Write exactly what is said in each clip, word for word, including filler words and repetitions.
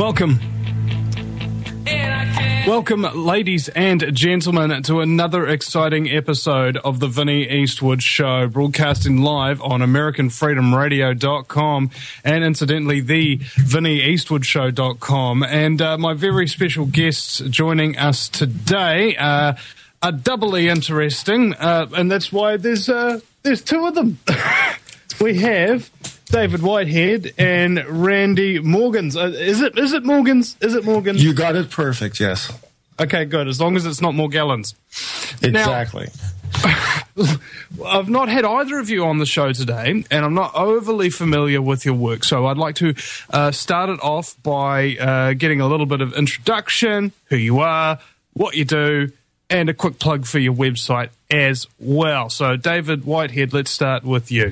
Welcome. Welcome, ladies and gentlemen, to another exciting episode of the Vinnie Eastwood Show, broadcasting live on American Freedom Radio dot com and, incidentally, the Vinnie Eastwood Show dot com. And uh, my very special guests joining us today uh, are doubly interesting, uh, and that's why there's uh, there's two of them. We have David Whitehead and Randy Morgans. Uh, is it is it Morgans? Is it Morgans? You got it perfect, yes. Okay, good. As long as it's not Morgellons. Exactly. Now, I've not had either of you on the show today, and I'm not overly familiar with your work, so I'd like to uh, start it off by uh, getting a little bit of introduction, who you are, what you do, and a quick plug for your website as well. So, David Whitehead, let's start with you.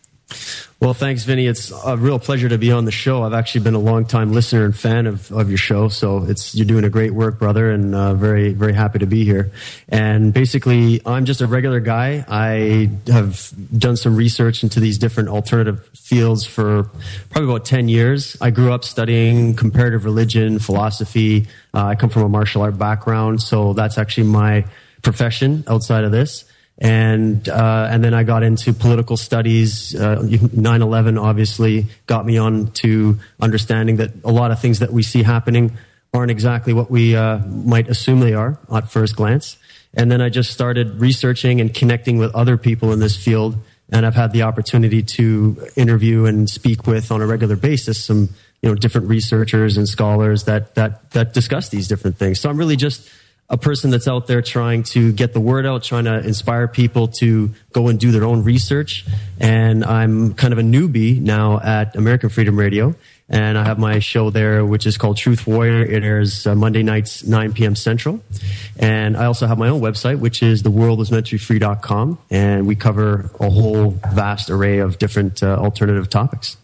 Well, thanks, Vinny. It's a real pleasure to be on the show. I've actually been a long-time listener and fan of, of your show, so it's you're doing a great work, brother, and uh, very, very happy to be here. And basically, I'm just a regular guy. I have done some research into these different alternative fields for probably about ten years. I grew up studying comparative religion, philosophy. Uh, I come from a martial art background, so that's actually my profession outside of this. And uh, and then I got into political studies. Uh, nine eleven obviously got me on to understanding that a lot of things that we see happening aren't exactly what we uh, might assume they are at first glance. And then I just started researching and connecting with other people in this field. And I've had the opportunity to interview and speak with on a regular basis some you know different researchers and scholars that that that discuss these different things. So I'm really just a person that's out there trying to get the word out, trying to inspire people to go and do their own research. And I'm kind of a newbie now at American Freedom Radio. And I have my show there, which is called Truth Warrior. It airs uh, Monday nights, nine p.m. Central. And I also have my own website, which is the world was meant to be free dot com. And we cover a whole vast array of different uh, alternative topics.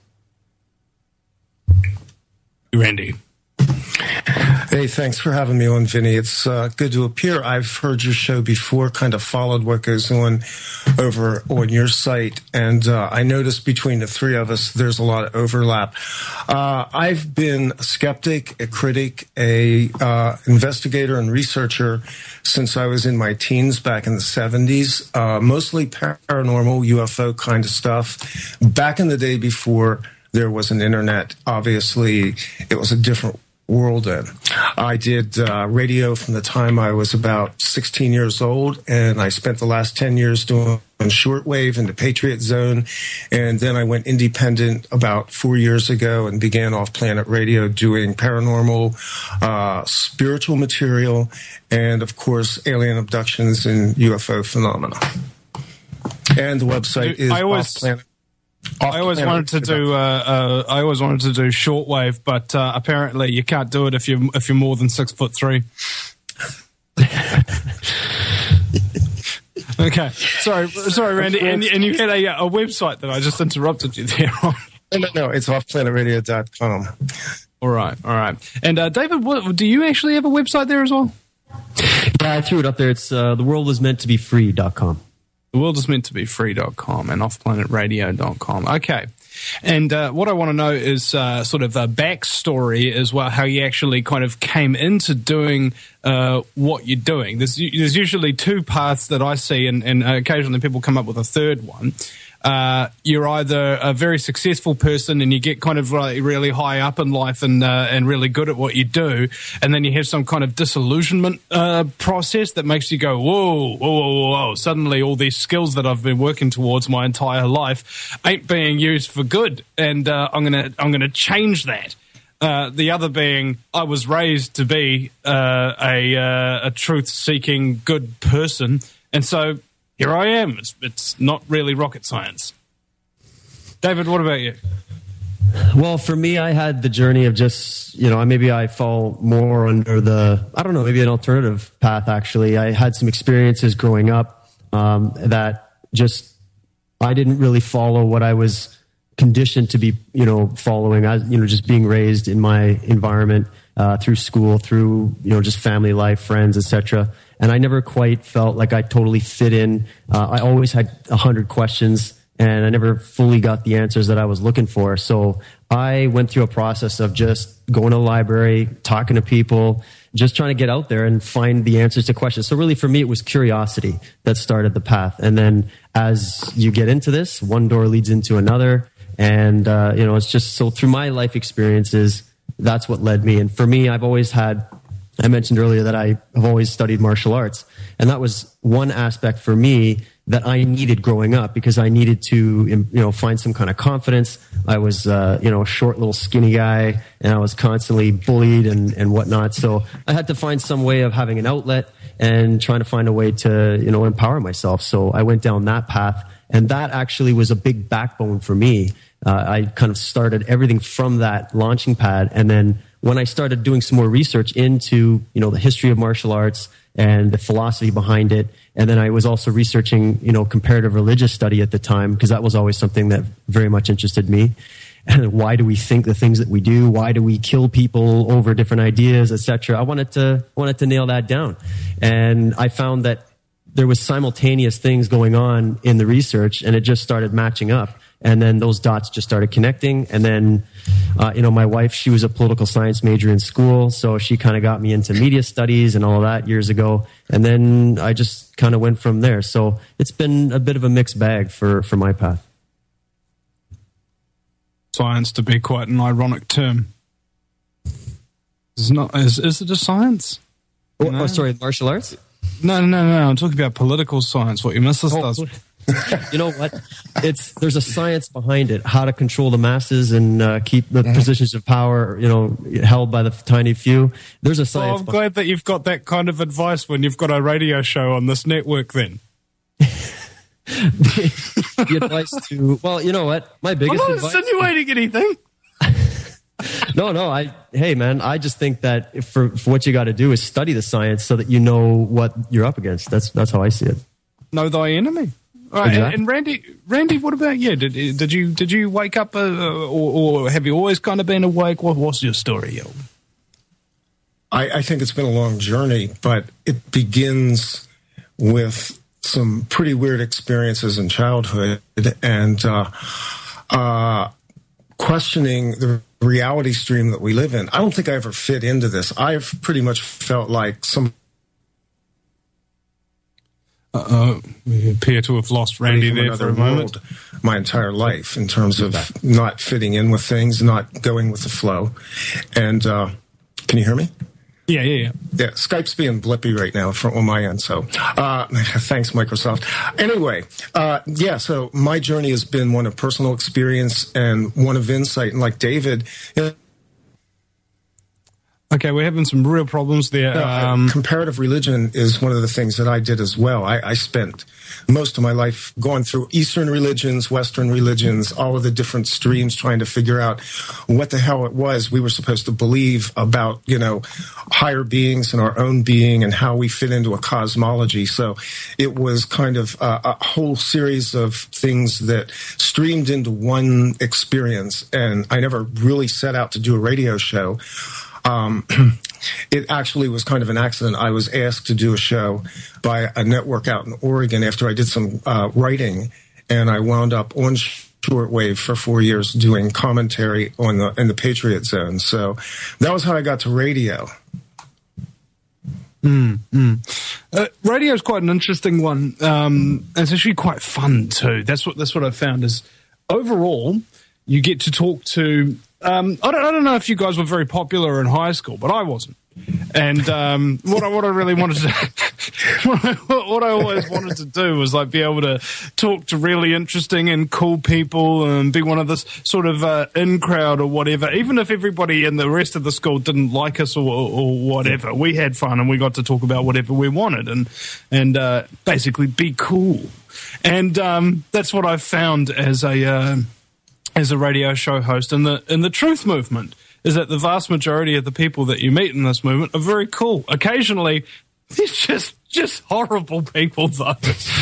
Randy. Hey, thanks for having me on, Vinny. It's uh, good to appear. I've heard your show before, kind of followed what goes on over on your site, and uh, I noticed between the three of us, there's a lot of overlap. Uh, I've been a skeptic, a critic, a uh, investigator and researcher since I was in my teens back in the seventies, uh, mostly paranormal, U F O kind of stuff. Back in the day before there was an internet, obviously, it was a different world in. I did uh, radio from the time I was about sixteen years old, and I spent the last ten years doing shortwave in the Patriot Zone, and then I went independent about four years ago and began Off Planet Radio doing paranormal, uh, spiritual material, and of course alien abductions and U F O phenomena. And the website is I always- Off Planet. I always wanted to do. Uh, uh, I always wanted to do shortwave, but uh, apparently you can't do it if you if you're more than six foot three. Okay, sorry, sorry, Randy, and, and you had a, a website that I just interrupted you there on. No, no, no, it's off planet radio dot com. All right, all right. And uh, David, what, do you actually have a website there as well? Yeah, I threw it up there. It's uh, the world was meant to be free dot com. The world is meant to be free dot com and off planet radio dot com. Okay. And uh, what I want to know is uh, sort of a backstory as well, how you actually kind of came into doing uh, what you're doing. There's, there's usually two paths that I see, and, and occasionally people come up with a third one. Uh, you're either a very successful person and you get kind of really, really high up in life and uh, and really good at what you do, and then you have some kind of disillusionment uh, process that makes you go, whoa, whoa, whoa, whoa, suddenly all these skills that I've been working towards my entire life ain't being used for good, and uh, I'm gonna I'm gonna change that. Uh, the other being, I was raised to be uh, a uh, a truth-seeking good person, and so here I am. It's, it's not really rocket science. David, what about you? Well, for me, I had the journey of just, you know, maybe I fall more under the, I don't know, maybe an alternative path, actually. I had some experiences growing up um, that just, I didn't really follow what I was conditioned to be, you know, following. I, you know, just being raised in my environment uh, through school, through, you know, just family life, friends, et cetera. And I never quite felt like I totally fit in. Uh, I always had a hundred questions, and I never fully got the answers that I was looking for. So I went through a process of just going to the library, talking to people, just trying to get out there and find the answers to questions. So really for me, it was curiosity that started the path. And then as you get into this, one door leads into another. And, uh, you know, it's just so through my life experiences, that's what led me. And for me, I've always had, I mentioned earlier that I have always studied martial arts. And that was one aspect for me that I needed growing up because I needed to, you know, find some kind of confidence. I was, uh, you know, a short little skinny guy and I was constantly bullied and, and whatnot. So I had to find some way of having an outlet and trying to find a way to, you know, empower myself. So I went down that path, and that actually was a big backbone for me. Uh, I kind of started everything from that launching pad. And then when I started doing some more research into, you know, the history of martial arts and the philosophy behind it, and then I was also researching, you know, comparative religious study at the time, because that was always something that very much interested me. And why do we think the things that we do? Why do we kill people over different ideas, et cetera? I wanted to wanted to nail that down, and I found that there was simultaneous things going on in the research, and it just started matching up. And then those dots just started connecting. And then, uh, you know, my wife, she was a political science major in school, so she kind of got me into media studies and all of that years ago. And then I just kind of went from there. So it's been a bit of a mixed bag for, for my path. Science, to be quite an ironic term. Is not is is it a science? Oh, no? oh sorry, martial arts? No, no, no, no. I'm talking about political science. What your missus oh, does. You know what? It's there's a science behind it. How to control the masses and uh, keep the mm-hmm. positions of power, you know, held by the tiny few. There's a science. Well, I'm glad that you've got that kind of advice when you've got a radio show on this network. Then the, the advice to well, you know what? My biggest. I'm not advice, insinuating anything. No, no. I hey, man. I just think that if for, for what you got to do is study the science so that you know what you're up against. That's that's how I see it. Know thy enemy. All right, exactly. And Randy, Randy, what about you? Did did you did you wake up, uh, or, or have you always kind of been awake? What what's your story, yo? I, I think it's been a long journey, but it begins with some pretty weird experiences in childhood and uh, uh, questioning the reality stream that we live in. I don't think I ever fit into this. I've pretty much felt like some. Uh, we appear to have lost Randy there for a moment. My entire life, in terms of not fitting in with things, not going with the flow. And uh, can you hear me? Yeah, yeah, yeah. Yeah, Skype's being blippy right now from on my end, so uh, thanks, Microsoft. Anyway, uh, yeah, so my journey has been one of personal experience and one of insight. And like David, you know, okay, we're having some real problems there. No, um, comparative religion is one of the things that I did as well. I, I spent most of my life going through Eastern religions, Western religions, all of the different streams, trying to figure out what the hell it was we were supposed to believe about, you know, higher beings and our own being and how we fit into a cosmology. So it was kind of a, a whole series of things that streamed into one experience. And I never really set out to do a radio show. Um, it actually was kind of an accident. I was asked to do a show by a network out in Oregon after I did some uh, writing, and I wound up on shortwave for four years doing commentary on the in the Patriot Zone. So that was how I got to radio. Mm, mm. Uh, radio is quite an interesting one. Um, it's actually quite fun too. That's what that's what I found is overall you get to talk to. Um, I don't, I don't know if you guys were very popular in high school, but I wasn't. And um, what I what I really wanted to what, I, what I always wanted to do was like be able to talk to really interesting and cool people and be one of this sort of uh, in crowd or whatever. Even if everybody in the rest of the school didn't like us or, or whatever, we had fun and we got to talk about whatever we wanted and and uh, basically be cool. And um, that's what I found as a. Uh, as a radio show host in the in the truth movement is that the vast majority of the people that you meet in this movement are very cool. Occasionally, they're just just horrible people, though.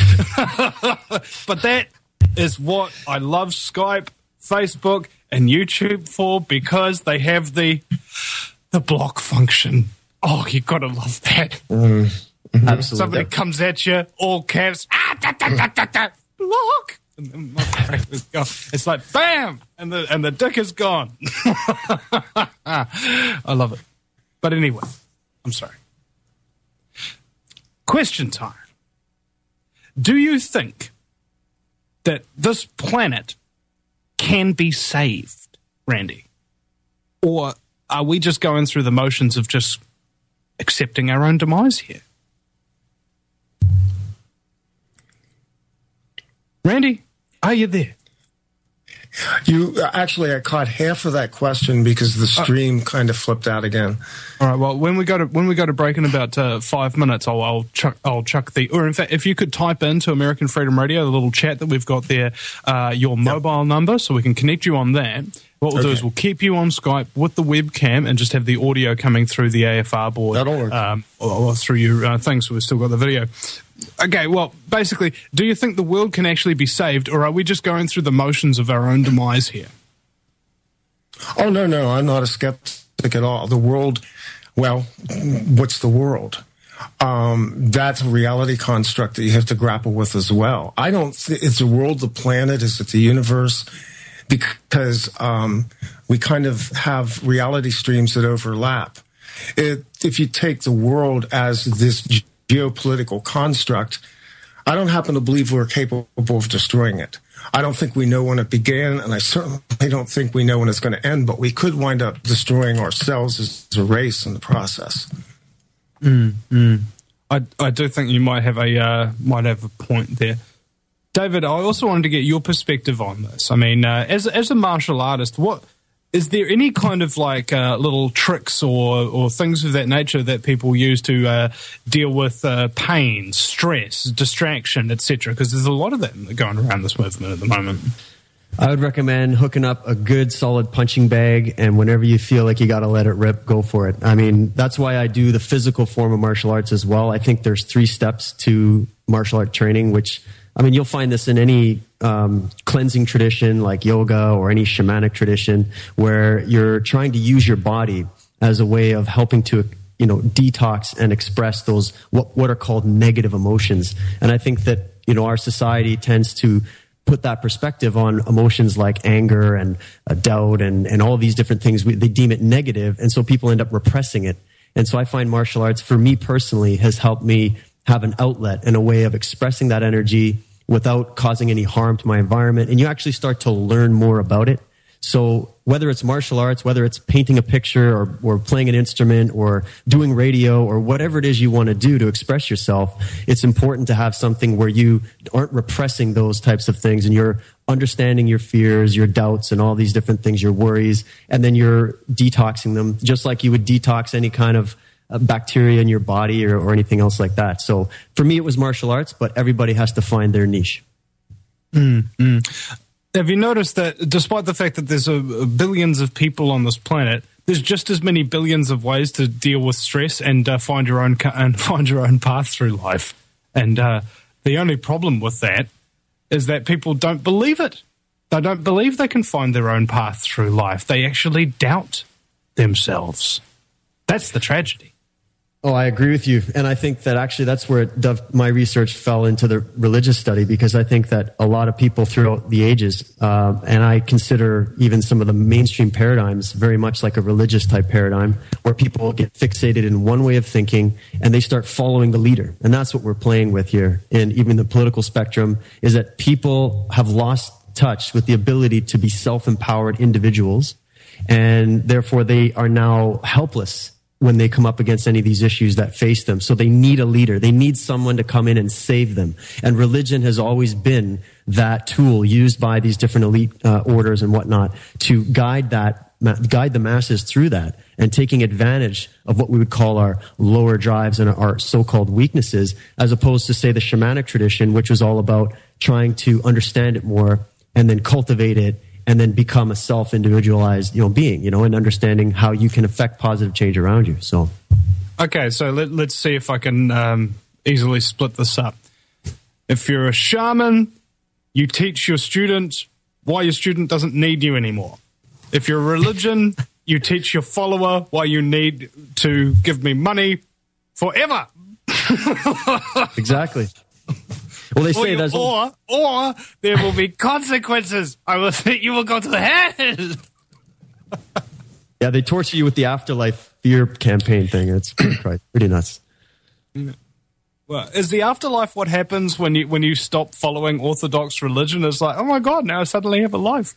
But that is what I love Skype, Facebook, and YouTube for, because they have the the block function. Oh, you gotta love that. Mm-hmm. Absolutely. Somebody comes at you, all caps, ah, da, da, da, da, da, block. And then my brain is gone. It's like, bam! And the, and the dick is gone. I love it. But anyway, I'm sorry. Question time. Do you think that this planet can be saved, Randy? Or are we just going through the motions of just accepting our own demise here? Randy, are you there? You actually, I caught half of that question because the stream uh, kind of flipped out again. All right. Well, when we go to when we go to break in about uh, five minutes, I'll I'll chuck I'll chuck the. Or in fact, if you could type into American Freedom Radio, the little chat that we've got there, uh, your mobile yep. number, so we can connect you on that. What we'll okay. do is we'll keep you on Skype with the webcam and just have the audio coming through the A F R board. That'll work. Um, or, or through your uh, thing, so we've still got the video. Okay, well, basically, do you think the world can actually be saved, or are we just going through the motions of our own demise here? Oh, no, no, I'm not a skeptic at all. The world, well, what's the world? Um, that's a reality construct that you have to grapple with as well. I don't think it's the world, the planet, is it the universe? Because um, we kind of have reality streams that overlap. It, if you take the world as this geopolitical construct, I don't happen to believe we're capable of destroying it. I don't think we know when it began, and I certainly don't think we know when it's going to end, but we could wind up destroying ourselves as a race in the process. Mm, mm. I, I do think you might have a uh, might have a point there. David, I also wanted to get your perspective on this. I mean, uh, as as a martial artist, what is there any kind of like uh, little tricks or or things of that nature that people use to uh, deal with uh, pain, stress, distraction, et cetera? Because there's a lot of that going around this movement at the moment. I would recommend hooking up a good solid punching bag, and whenever you feel like you got to let it rip, go for it. I mean, that's why I do the physical form of martial arts as well. I think there's three steps to martial art training, which, I mean, you'll find this in any um, cleansing tradition like yoga or any shamanic tradition where you're trying to use your body as a way of helping to, you know, detox and express those what, what are called negative emotions. And I think that, you know, our society tends to put that perspective on emotions like anger and uh, doubt and, and all these different things. We, they deem it negative, and so people end up repressing it. And so I find martial arts, for me personally, has helped me have an outlet and a way of expressing that energy without causing any harm to my environment. And you actually start to learn more about it. So whether it's martial arts, whether it's painting a picture or, or playing an instrument or doing radio or whatever it is you want to do to express yourself, it's important to have something where you aren't repressing those types of things and you're understanding your fears, your doubts, and all these different things, your worries, and then you're detoxing them just like you would detox any kind of uh, bacteria in your body or, or anything else like that. So for me, it was martial arts, but everybody has to find their niche. Mm-hmm. Have you noticed that despite the fact that there's a, a billions of people on this planet, there's just as many billions of ways to deal with stress and uh, find your own and find your own path through life? And uh, the only problem with that is that people don't believe it. They don't believe they can find their own path through life. They actually doubt themselves. That's the tragedy. Oh, I agree with you. And I think that actually that's where it, my research fell into the religious study, because I think that a lot of people throughout the ages, uh, and I consider even some of the mainstream paradigms very much like a religious type paradigm, where people get fixated in one way of thinking and they start following the leader. And that's what we're playing with here. And even the political spectrum is that people have lost touch with the ability to be self-empowered individuals. And therefore they are now helpless when they come up against any of these issues that face them. So they need a leader. They need someone to come in and save them. And religion has always been that tool used by these different elite uh, orders and whatnot to guide that, guide the masses through that, and taking advantage of what we would call our lower drives and our so-called weaknesses, as opposed to, say, the shamanic tradition, which was all about trying to understand it more and then cultivate it and then become a self-individualized, you know, being, you know, and understanding how you can affect positive change around you. So, okay, so let, let's see if I can um, easily split this up. If you're a shaman, you teach your student why your student doesn't need you anymore. If you're a religion, you teach your follower why you need to give me money forever. Exactly. Well, they or say you, there's or or there will be consequences. I will think you will go to hell. Yeah, they torture you with the afterlife fear campaign thing. It's pretty, pretty nuts. Well, is the afterlife what happens when you when you stop following Orthodox religion? It's like, oh my God, now I suddenly have a life.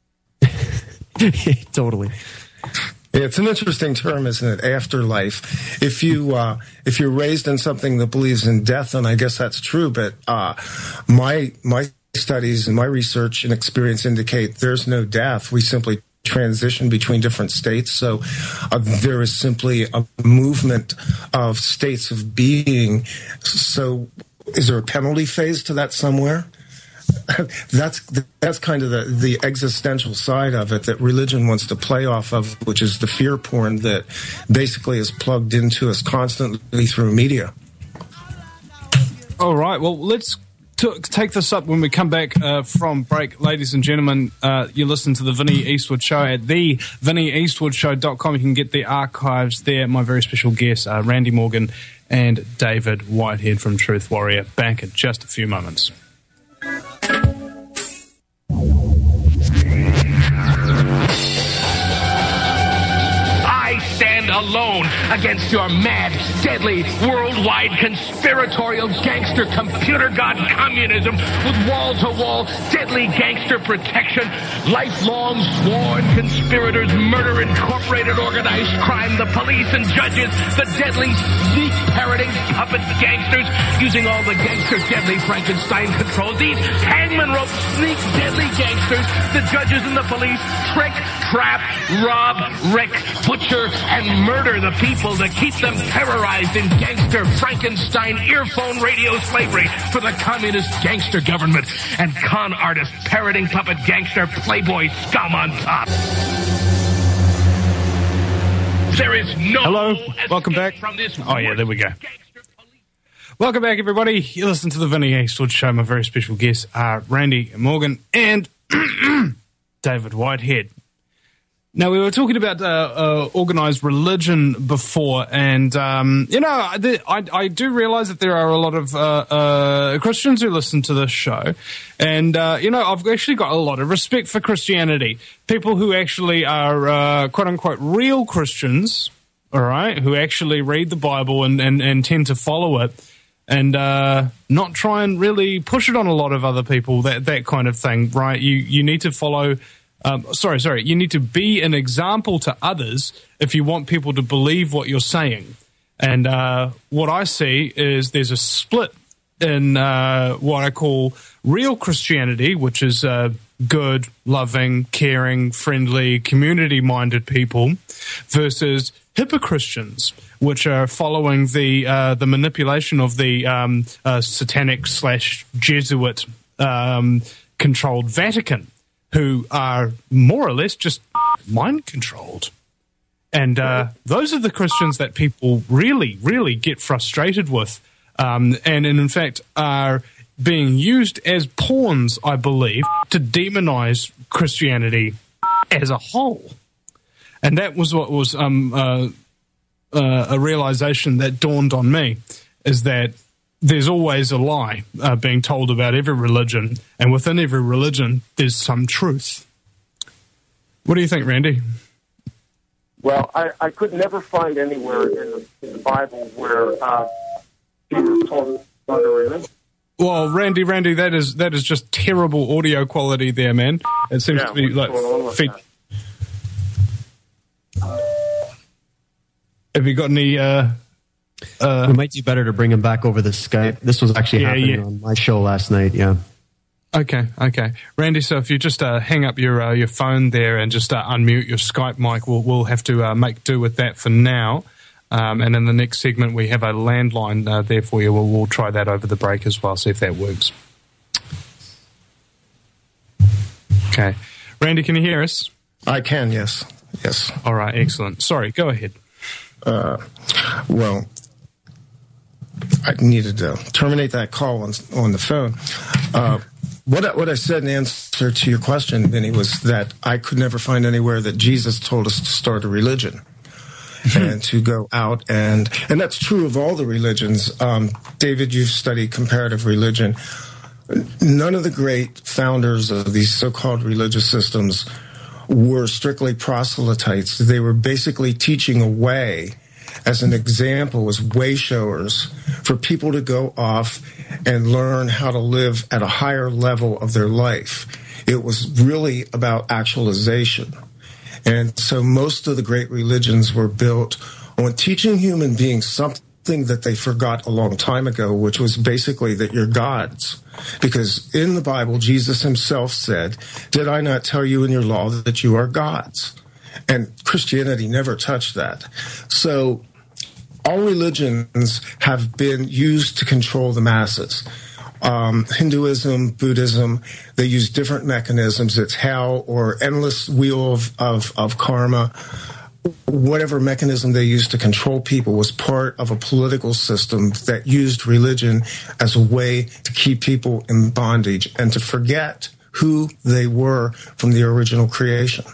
Totally. Yeah, it's an interesting term, isn't it? Afterlife. If you uh, if you're raised in something that believes in death, then I guess that's true. But uh, my my studies and my research and experience indicate there's no death. We simply transition between different states. So uh, there is simply a movement of states of being. So is there a penalty phase to that somewhere? That's that's kind of the, the existential side of it that religion wants to play off of, which is the fear porn that basically is plugged into us constantly through media. All right. Well, let's t- take this up when we come back uh, from break. Ladies and gentlemen, uh, you listen to the Vinny Eastwood Show at the vinny eastwood show dot com. You can get the archives there. My very special guests are Randy Morgan and David Whitehead from Truth Warrior. Back in just a few moments. I stand alone against your mad, deadly, worldwide, conspiratorial gangster computer god communism with wall-to-wall, deadly gangster protection, lifelong sworn conspirators, murder, incorporated, organized crime, the police and judges, the deadly, sneak parroting puppet gangsters using all the gangster deadly Frankenstein controls. These hangman rope sneak deadly gangsters, the judges and the police trick, trap, rob, wreck, butcher, and murder the people to keep them terrorized in gangster Frankenstein earphone radio slavery for the communist gangster government and con artist parroting puppet gangster playboy scum on top. There is no Hello, welcome back. From this oh yeah, there we go. Welcome back, everybody. You listen to the Vinny Eastwood Show. My very special guests are Randy Morgan and David Whitehead. Now, we were talking about uh, uh, organized religion before, and, um, you know, I, I do realize that there are a lot of uh, uh, Christians who listen to this show, and, uh, you know, I've actually got a lot of respect for Christianity. People who actually are, uh, quote-unquote, real Christians, all right, who actually read the Bible and, and, and tend to follow it, and uh, not try and really push it on a lot of other people, that, that kind of thing, right? You, you need to follow... Um, sorry, sorry. You need to be an example to others if you want people to believe what you're saying. And uh, what I see is there's a split in uh, what I call real Christianity, which is uh, good, loving, caring, friendly, community-minded people, versus hypochristians, which are following the uh, the manipulation of the um, uh, satanic slash Jesuit um, controlled Vatican, who are more or less just mind-controlled. And uh, those are the Christians that people really, really get frustrated with, um, and, and in fact are being used as pawns, I believe, to demonize Christianity as a whole. And that was what was um, uh, uh, a realization that dawned on me, is that there's always a lie uh, being told about every religion, and within every religion, there's some truth. What do you think, Randy? Well, I, I could never find anywhere in the, in the Bible where uh, Jesus told us about a religion. Well, Randy, Randy, that is that is just terrible audio quality there, man. It seems yeah, to be like feet. Have you got any? Uh, uh, we might do better to bring him back over the Skype. This was actually yeah, happening yeah. on my show last night. Yeah. Okay, okay, Randy. So if you just uh, hang up your uh, your phone there and just uh, unmute your Skype mic, we'll we'll have to uh, make do with that for now. Um, and in the next segment, we have a landline uh, there for you. We'll, we'll try that over the break as well, see if that works. Okay, Randy, can you hear us? I can, yes, yes. All right, excellent. Sorry, go ahead. Uh, well, I needed to terminate that call on on the phone. Uh, What I, what I said in answer to your question, Vinny, was that I could never find anywhere that Jesus told us to start a religion and to go out and and that's true of all the religions. Um, David, you've studied comparative religion. none of the great founders of these so-called religious systems were strictly proselytes. They were basically teaching a way, as an example, as way showers for people to go off and learn how to live at a higher level of their life. It was really about actualization. And so most of the great religions were built on teaching human beings something that they forgot a long time ago, which was basically that you're gods. Because in the Bible, Jesus himself said, "Did I not tell you in your law that you are gods?" And Christianity never touched that. So all religions have been used to control the masses. Um, Hinduism, Buddhism, they use different mechanisms. It's hell or endless wheel of, of, of karma. Whatever mechanism they used to control people was part of a political system that used religion as a way to keep people in bondage and to forget who they were from the original creation.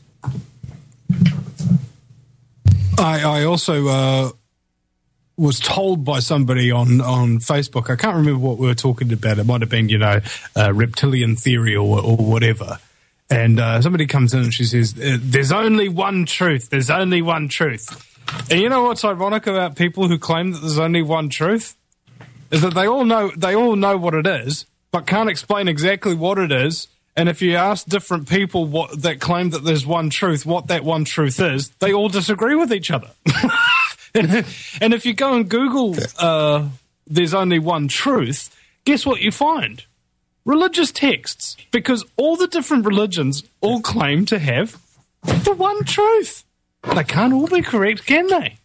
I, I also uh, was told by somebody on, on Facebook, I can't remember what we were talking about. It might have been, you know, uh, reptilian theory or, or whatever. And uh, somebody comes in and she says, "There's only one truth. There's only one truth." And you know what's ironic about people who claim that there's only one truth? Is that they all know they all know what it is, but can't explain exactly what it is. And if you ask different people what that claim that there's one truth, what that one truth is, they all disagree with each other. and, and if you go and Google uh, "there's only one truth," guess what you find? Religious texts, because all the different religions all claim to have the one truth. They can't all be correct, can they?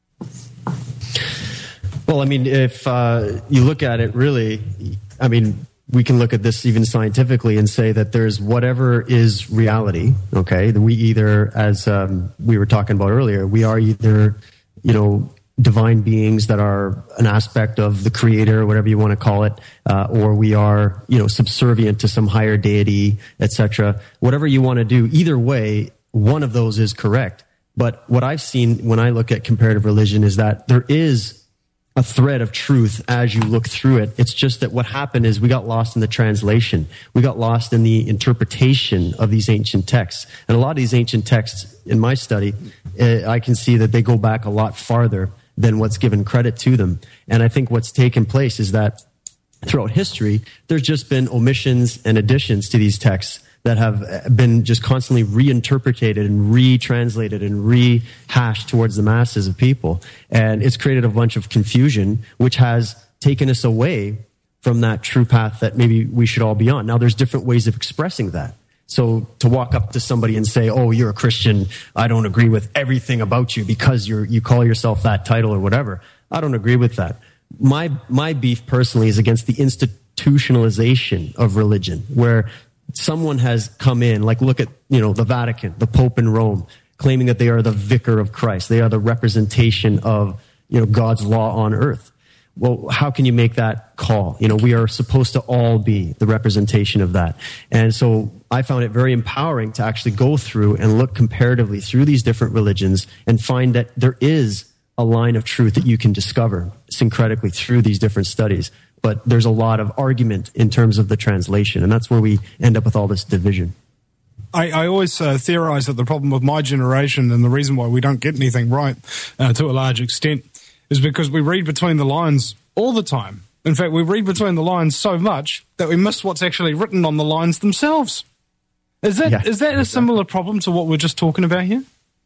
Well, I mean, if uh, you look at it really, I mean, we can look at this even scientifically and say that there's whatever is reality, okay? We either, as um, we were talking about earlier, we are either, you know, divine beings that are an aspect of the creator, whatever you want to call it, uh, or we are, you know, subservient to some higher deity, et cetera. Whatever you want to do, either way, one of those is correct. But what I've seen when I look at comparative religion is that there is a thread of truth as you look through it. It's just that what happened is we got lost in the translation. We got lost in the interpretation of these ancient texts. And a lot of these ancient texts, in my study, uh, I can see that they go back a lot farther than what's given credit to them. And I think what's taken place is that throughout history, there's just been omissions and additions to these texts that have been just constantly reinterpreted and retranslated and rehashed towards the masses of people. And it's created a bunch of confusion, which has taken us away from that true path that maybe we should all be on. Now, there's different ways of expressing that. So to walk up to somebody and say, "Oh, you're a Christian, I don't agree with everything about you because you're, you call yourself that title or whatever," I don't agree with that. My, my beef personally is against the institutionalization of religion, where someone has come in, like look at, you know, the Vatican, the Pope in Rome, claiming that they are the vicar of Christ. They are the representation of, you know, God's law on earth. Well, how can you make that call? You know, we are supposed to all be the representation of that. And so I found it very empowering to actually go through and look comparatively through these different religions and find that there is a line of truth that you can discover syncretically through these different studies. But there's a lot of argument in terms of the translation, and that's where we end up with all this division. I, I always uh, theorize that the problem with my generation and the reason why we don't get anything right uh, to a large extent is because we read between the lines all the time. In fact, we read between the lines so much that we miss what's actually written on the lines themselves. Is that yeah, is that a similar problem to what we're just talking about here?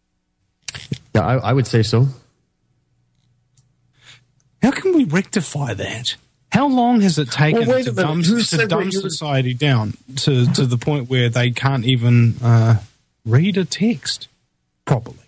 Yeah, I, I would say so. How can we rectify that? How long has it taken well, to dumb, to dumb society down to, to the point where they can't even uh, read a text properly?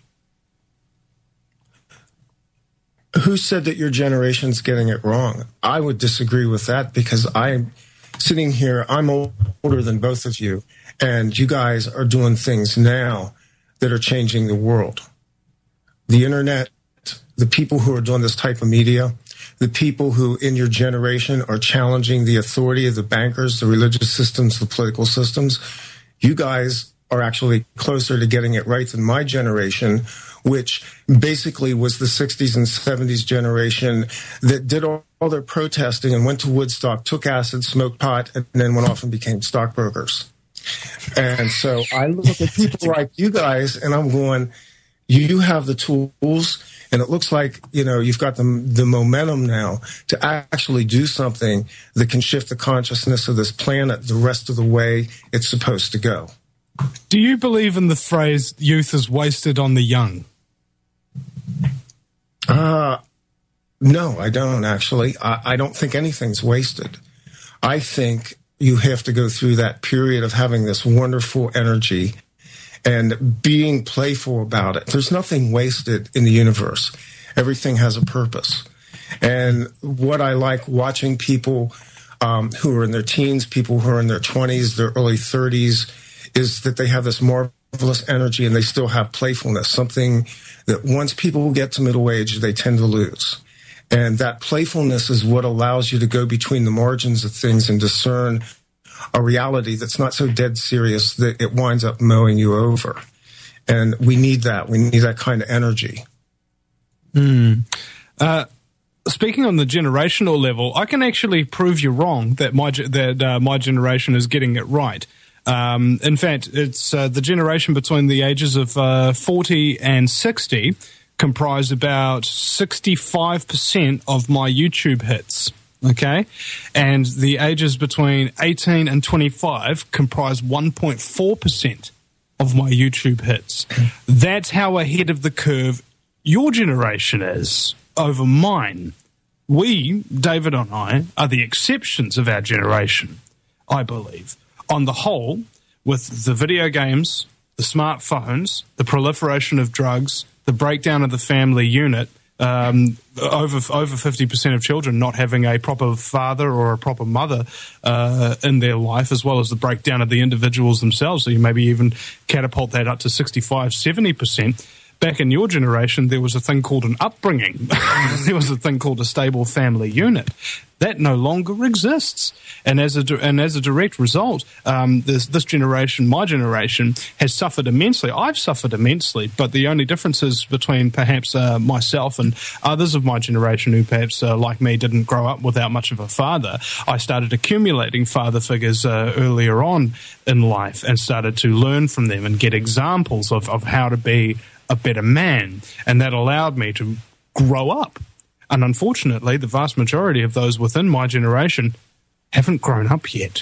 Who said that your generation's getting it wrong? I would disagree with that because I'm sitting here, I'm older than both of you, and you guys are doing things now that are changing the world. The internet, the people who are doing this type of media, the people who in your generation are challenging the authority of the bankers, the religious systems, the political systems, you guys are actually closer to getting it right than my generation, which basically was the sixties and seventies generation that did all all their protesting and went to Woodstock, took acid, smoked pot, and then went off and became stockbrokers. And so I look at people like you guys, and I'm going, you have the tools, and it looks like, you know, you've got the, the momentum now to actually do something that can shift the consciousness of this planet the rest of the way it's supposed to go. Do you believe in the phrase, youth is wasted on the young? Uh, no, I don't, actually. I, I don't think anything's wasted. I think you have to go through that period of having this wonderful energy and being playful about it. There's nothing wasted in the universe. Everything has a purpose. And what I like watching people um, who are in their teens, people who are in their twenties, their early thirties, is that they have this marvelous energy and they still have playfulness, something that once people get to middle age, they tend to lose. And that playfulness is what allows you to go between the margins of things and discern a reality that's not so dead serious that it winds up mowing you over. And we need that. We need that kind of energy. Mm. Uh, speaking on the generational level, I can actually prove you wrong that my that uh, my generation is getting it right. Um, in fact, it's uh, the generation between the ages of uh, forty and sixty comprised about sixty-five percent of my YouTube hits. Okay, and the ages between eighteen and twenty-five comprise one point four percent of my YouTube hits. That's how ahead of the curve your generation is over mine. We, David and I, are the exceptions of our generation, I believe. On the whole, with the video games, the smartphones, the proliferation of drugs, the breakdown of the family unit, Um, over over fifty percent of children not having a proper father or a proper mother uh, in their life, as well as the breakdown of the individuals themselves. So you maybe even catapult that up to sixty-five, seventy percent. Back in your generation, there was a thing called an upbringing. There was a thing called a stable family unit. That no longer exists. And as a, and as a direct result, um, this, this generation, my generation, has suffered immensely. I've suffered immensely, but the only difference is between perhaps uh, myself and others of my generation who perhaps, uh, like me, didn't grow up without much of a father. I started accumulating father figures uh, earlier on in life and started to learn from them and get examples of, of how to be a better man. And that allowed me to grow up. And unfortunately, the vast majority of those within my generation haven't grown up yet.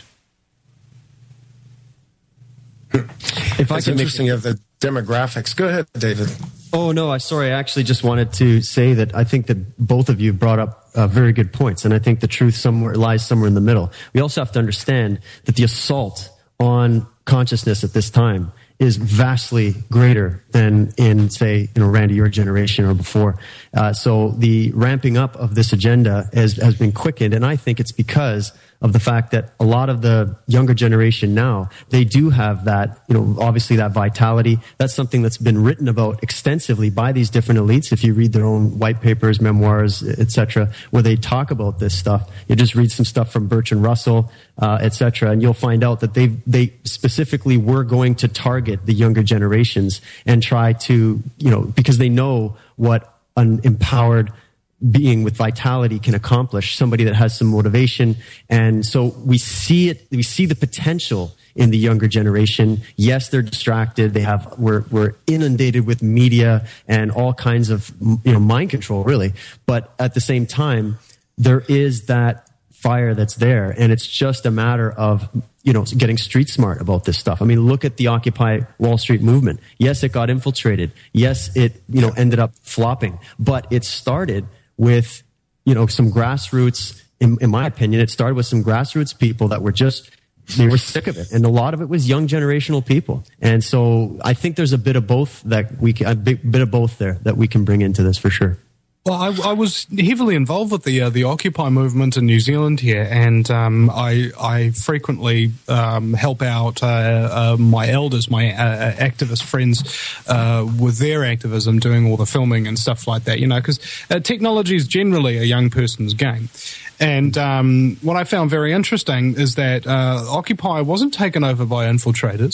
If I it's can interesting make... of the demographics. Go ahead, David. Oh, no, I sorry. I actually just wanted to say that I think that both of you brought up uh, very good points, and I think the truth somewhere lies somewhere in the middle. We also have to understand that the assault on consciousness at this time is vastly greater than in, say, you know, Randy, your generation or before. Uh, so the ramping up of this agenda has, has been quickened, and I think it's because of the fact that a lot of the younger generation now, they do have that, you know, obviously that vitality. That's something that's been written about extensively by these different elites. If you read their own white papers, memoirs, et cetera, where they talk about this stuff, you just read some stuff from Bertrand Russell, uh, et cetera, and you'll find out that they they specifically were going to target the younger generations and try to, you know, because they know what an empowered being with vitality can accomplish, somebody that has some motivation. And so we see it, we see the potential in the younger generation. Yes, they're distracted. They have, we're, we're inundated with media and all kinds of, you know, mind control, really. But at the same time, there is that fire that's there. And it's just a matter of, you know, getting street smart about this stuff. I mean, look at the Occupy Wall Street movement. Yes, it got infiltrated. Yes, it, you know, ended up flopping, but it started with, you know, some grassroots, in, in my opinion, it started with some grassroots people that were just, they were sick of it. And a lot of it was young generational people. And so I think there's a bit of both that we can, a big bit of both there that we can bring into this for sure. Well, I, I was heavily involved with the uh, the Occupy movement in New Zealand here, and um, I I frequently um, help out uh, uh, my elders, my uh, activist friends, uh, with their activism, doing all the filming and stuff like that. You know, because uh, technology is generally a young person's game. And um, what I found very interesting is that uh, Occupy wasn't taken over by infiltrators.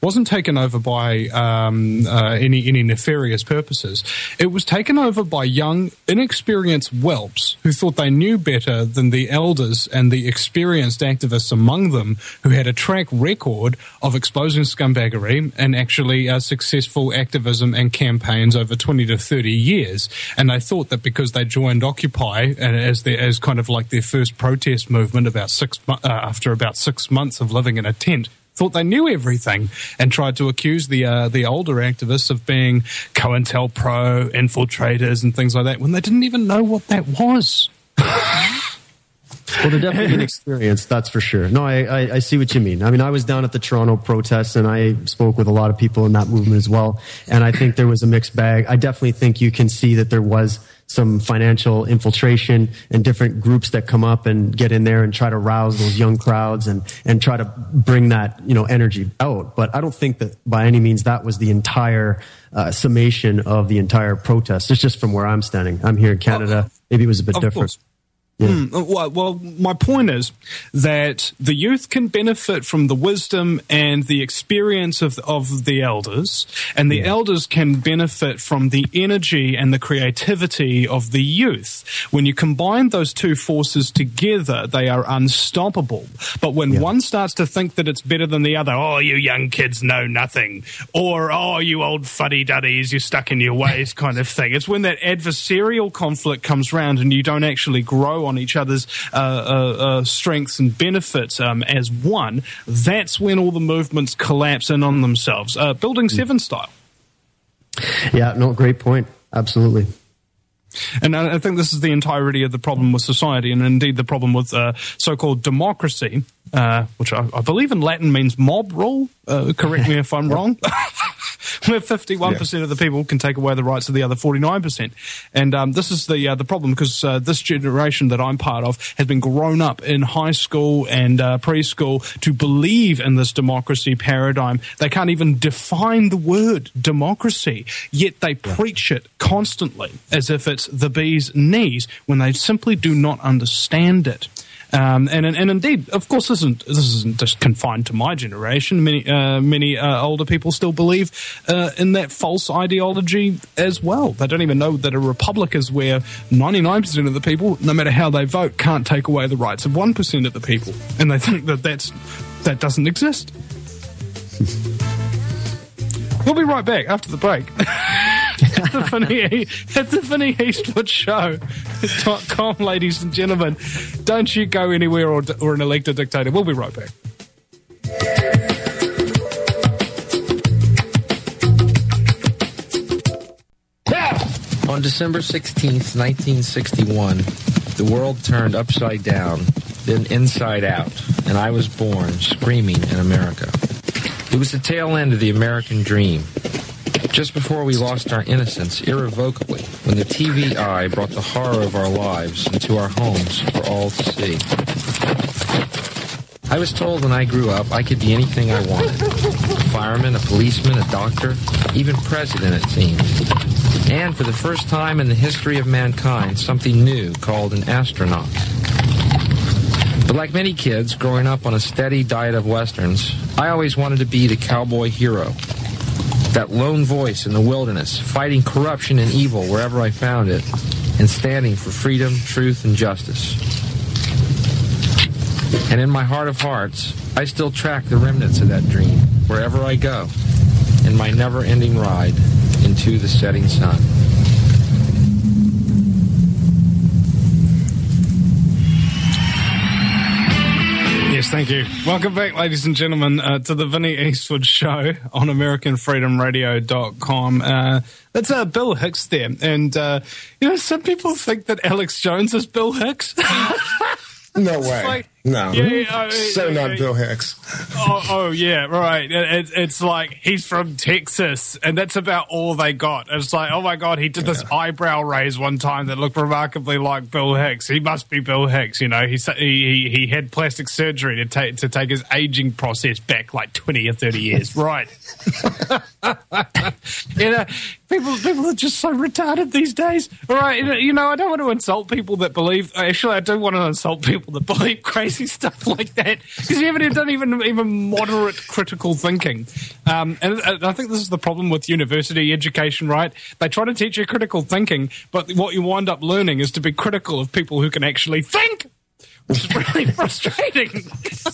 wasn't taken over by um, uh, any any nefarious purposes. It was taken over by young, inexperienced whelps who thought they knew better than the elders and the experienced activists among them, who had a track record of exposing scumbaggery and actually uh, successful activism and campaigns over twenty to thirty years. And they thought that because they joined Occupy and as their, as kind of like their first protest movement about six uh, after about six months of living in a tent, thought they knew everything and tried to accuse the uh, the older activists of being COINTELPRO infiltrators and things like that when they didn't even know what that was. Well, they're definitely inexperienced, that's for sure. No, I, I, I see what you mean. I mean, I was down at the Toronto protests, and I spoke with a lot of people in that movement as well, and I think there was a mixed bag. I definitely think you can see that there was some financial infiltration and different groups that come up and get in there and try to rouse those young crowds and, and try to bring that, you know, energy out. But I don't think that by any means that was the entire uh, summation of the entire protest. It's just from where I'm standing. I'm here in Canada. Maybe it was a bit of different. Course. Yeah. Mm, well, well, my point is that the youth can benefit from the wisdom and the experience of of the elders, and the yeah. elders can benefit from the energy and the creativity of the youth. When you combine those two forces together, they are unstoppable. But when yeah. one starts to think that it's better than the other, oh, you young kids know nothing, or oh, you old fuddy-duddies, you're stuck in your ways kind of thing. It's when that adversarial conflict comes round and you don't actually grow on on each other's uh, uh, uh, strengths and benefits um, as one, that's when all the movements collapse in on themselves. Uh, Building seven style. Yeah, no, great point. Absolutely. And I think this is the entirety of the problem with society, and indeed the problem with uh, so-called democracy, uh, which I, I believe in Latin means mob rule. Uh, correct me if I'm wrong. Where fifty-one percent yeah. of the people can take away the rights of the other forty-nine percent. And um, this is the uh, the problem, because uh, this generation that I'm part of has been grown up in high school and uh, preschool to believe in this democracy paradigm. They can't even define the word democracy, yet they yeah. preach it constantly as if it's the bee's knees when they simply do not understand it. Um, and, and indeed, of course, this isn't, this isn't just confined to my generation. Many uh, many uh, older people still believe uh, in that false ideology as well. They don't even know that a republic is where ninety-nine percent of the people, no matter how they vote, can't take away the rights of one percent of the people. And they think that that's, that doesn't exist. We'll be right back after the break. At the Vinny, at the Vinny Eastwood Show dot com, ladies and gentlemen. Don't you go anywhere or, or an elected dictator. We'll be right back. On December sixteenth, nineteen sixty-one, the world turned upside down, then inside out, and I was born screaming in America. It was the tail end of the American dream. Just before we lost our innocence irrevocably, when the T V eye brought the horror of our lives into our homes for all to see. I was told when I grew up I could be anything I wanted. A fireman, a policeman, a doctor, even president, it seemed. And for the first time in the history of mankind, something new called an astronaut. But like many kids growing up on a steady diet of Westerns, I always wanted to be the cowboy hero. That lone voice in the wilderness, fighting corruption and evil wherever I found it, and standing for freedom, truth, and justice. And in my heart of hearts, I still track the remnants of that dream wherever I go, in my never-ending ride into the setting sun. Yes, thank you. Welcome back, ladies and gentlemen, uh, to the Vinny Eastwood Show on American Freedom Radio dot com. Uh, that's uh, Bill Hicks there. And, uh, you know, some people think that Alex Jones is Bill Hicks. No way. Like, no. Yeah, yeah, so uh, not uh, Bill Hicks. oh, oh, yeah, right. It, it, it's like he's from Texas, and that's about all they got. It's like, oh, my God, he did this yeah. eyebrow raise one time that looked remarkably like Bill Hicks. He must be Bill Hicks, you know. He he, he had plastic surgery to take to take his aging process back like twenty or thirty years. Right. You know, people people are just so retarded these days. All right, you know, I don't want to insult people that believe. Actually, I do want to insult people that believe crazy stuff like that because you haven't done even even moderate critical thinking. Um, and, and I think this is the problem with university education, right? They try to teach you critical thinking, but what you wind up learning is to be critical of people who can actually think, which is really frustrating.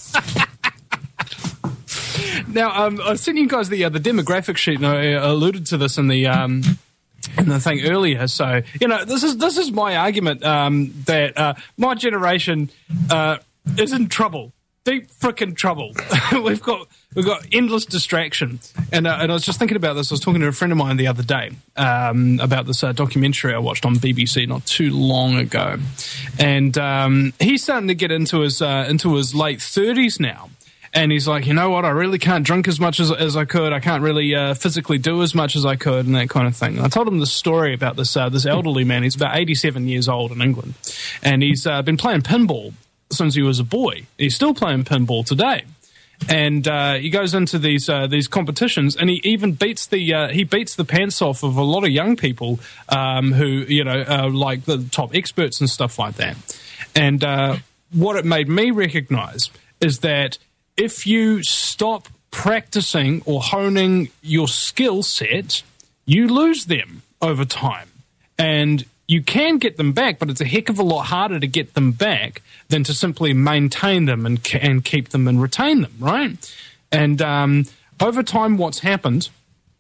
Now, um, I sent you guys the uh, the demographic sheet, and I alluded to this in the um, in the thing earlier. So, you know, this is this is my argument um, that uh, my generation uh, is in trouble, deep frickin' trouble. we've got we've got endless distraction, and uh, and I was just thinking about this. I was talking to a friend of mine the other day um, about this uh, documentary I watched on B B C not too long ago, and um, he's starting to get into his uh, into his late thirties now. And he's like, you know what, I really can't drink as much as, as I could. I can't really uh, physically do as much as I could and that kind of thing. And I told him this story about this uh, this elderly man. He's about eighty-seven years old in England. And he's uh, been playing pinball since he was a boy. He's still playing pinball today. And uh, he goes into these uh, these competitions, and he even beats the uh, he beats the pants off of a lot of young people um, who, you know, are like the top experts and stuff like that. And uh, what it made me recognize is that if you stop practicing or honing your skill set, you lose them over time. And you can get them back, but it's a heck of a lot harder to get them back than to simply maintain them and and keep them and retain them, right? And um, over time, what's happened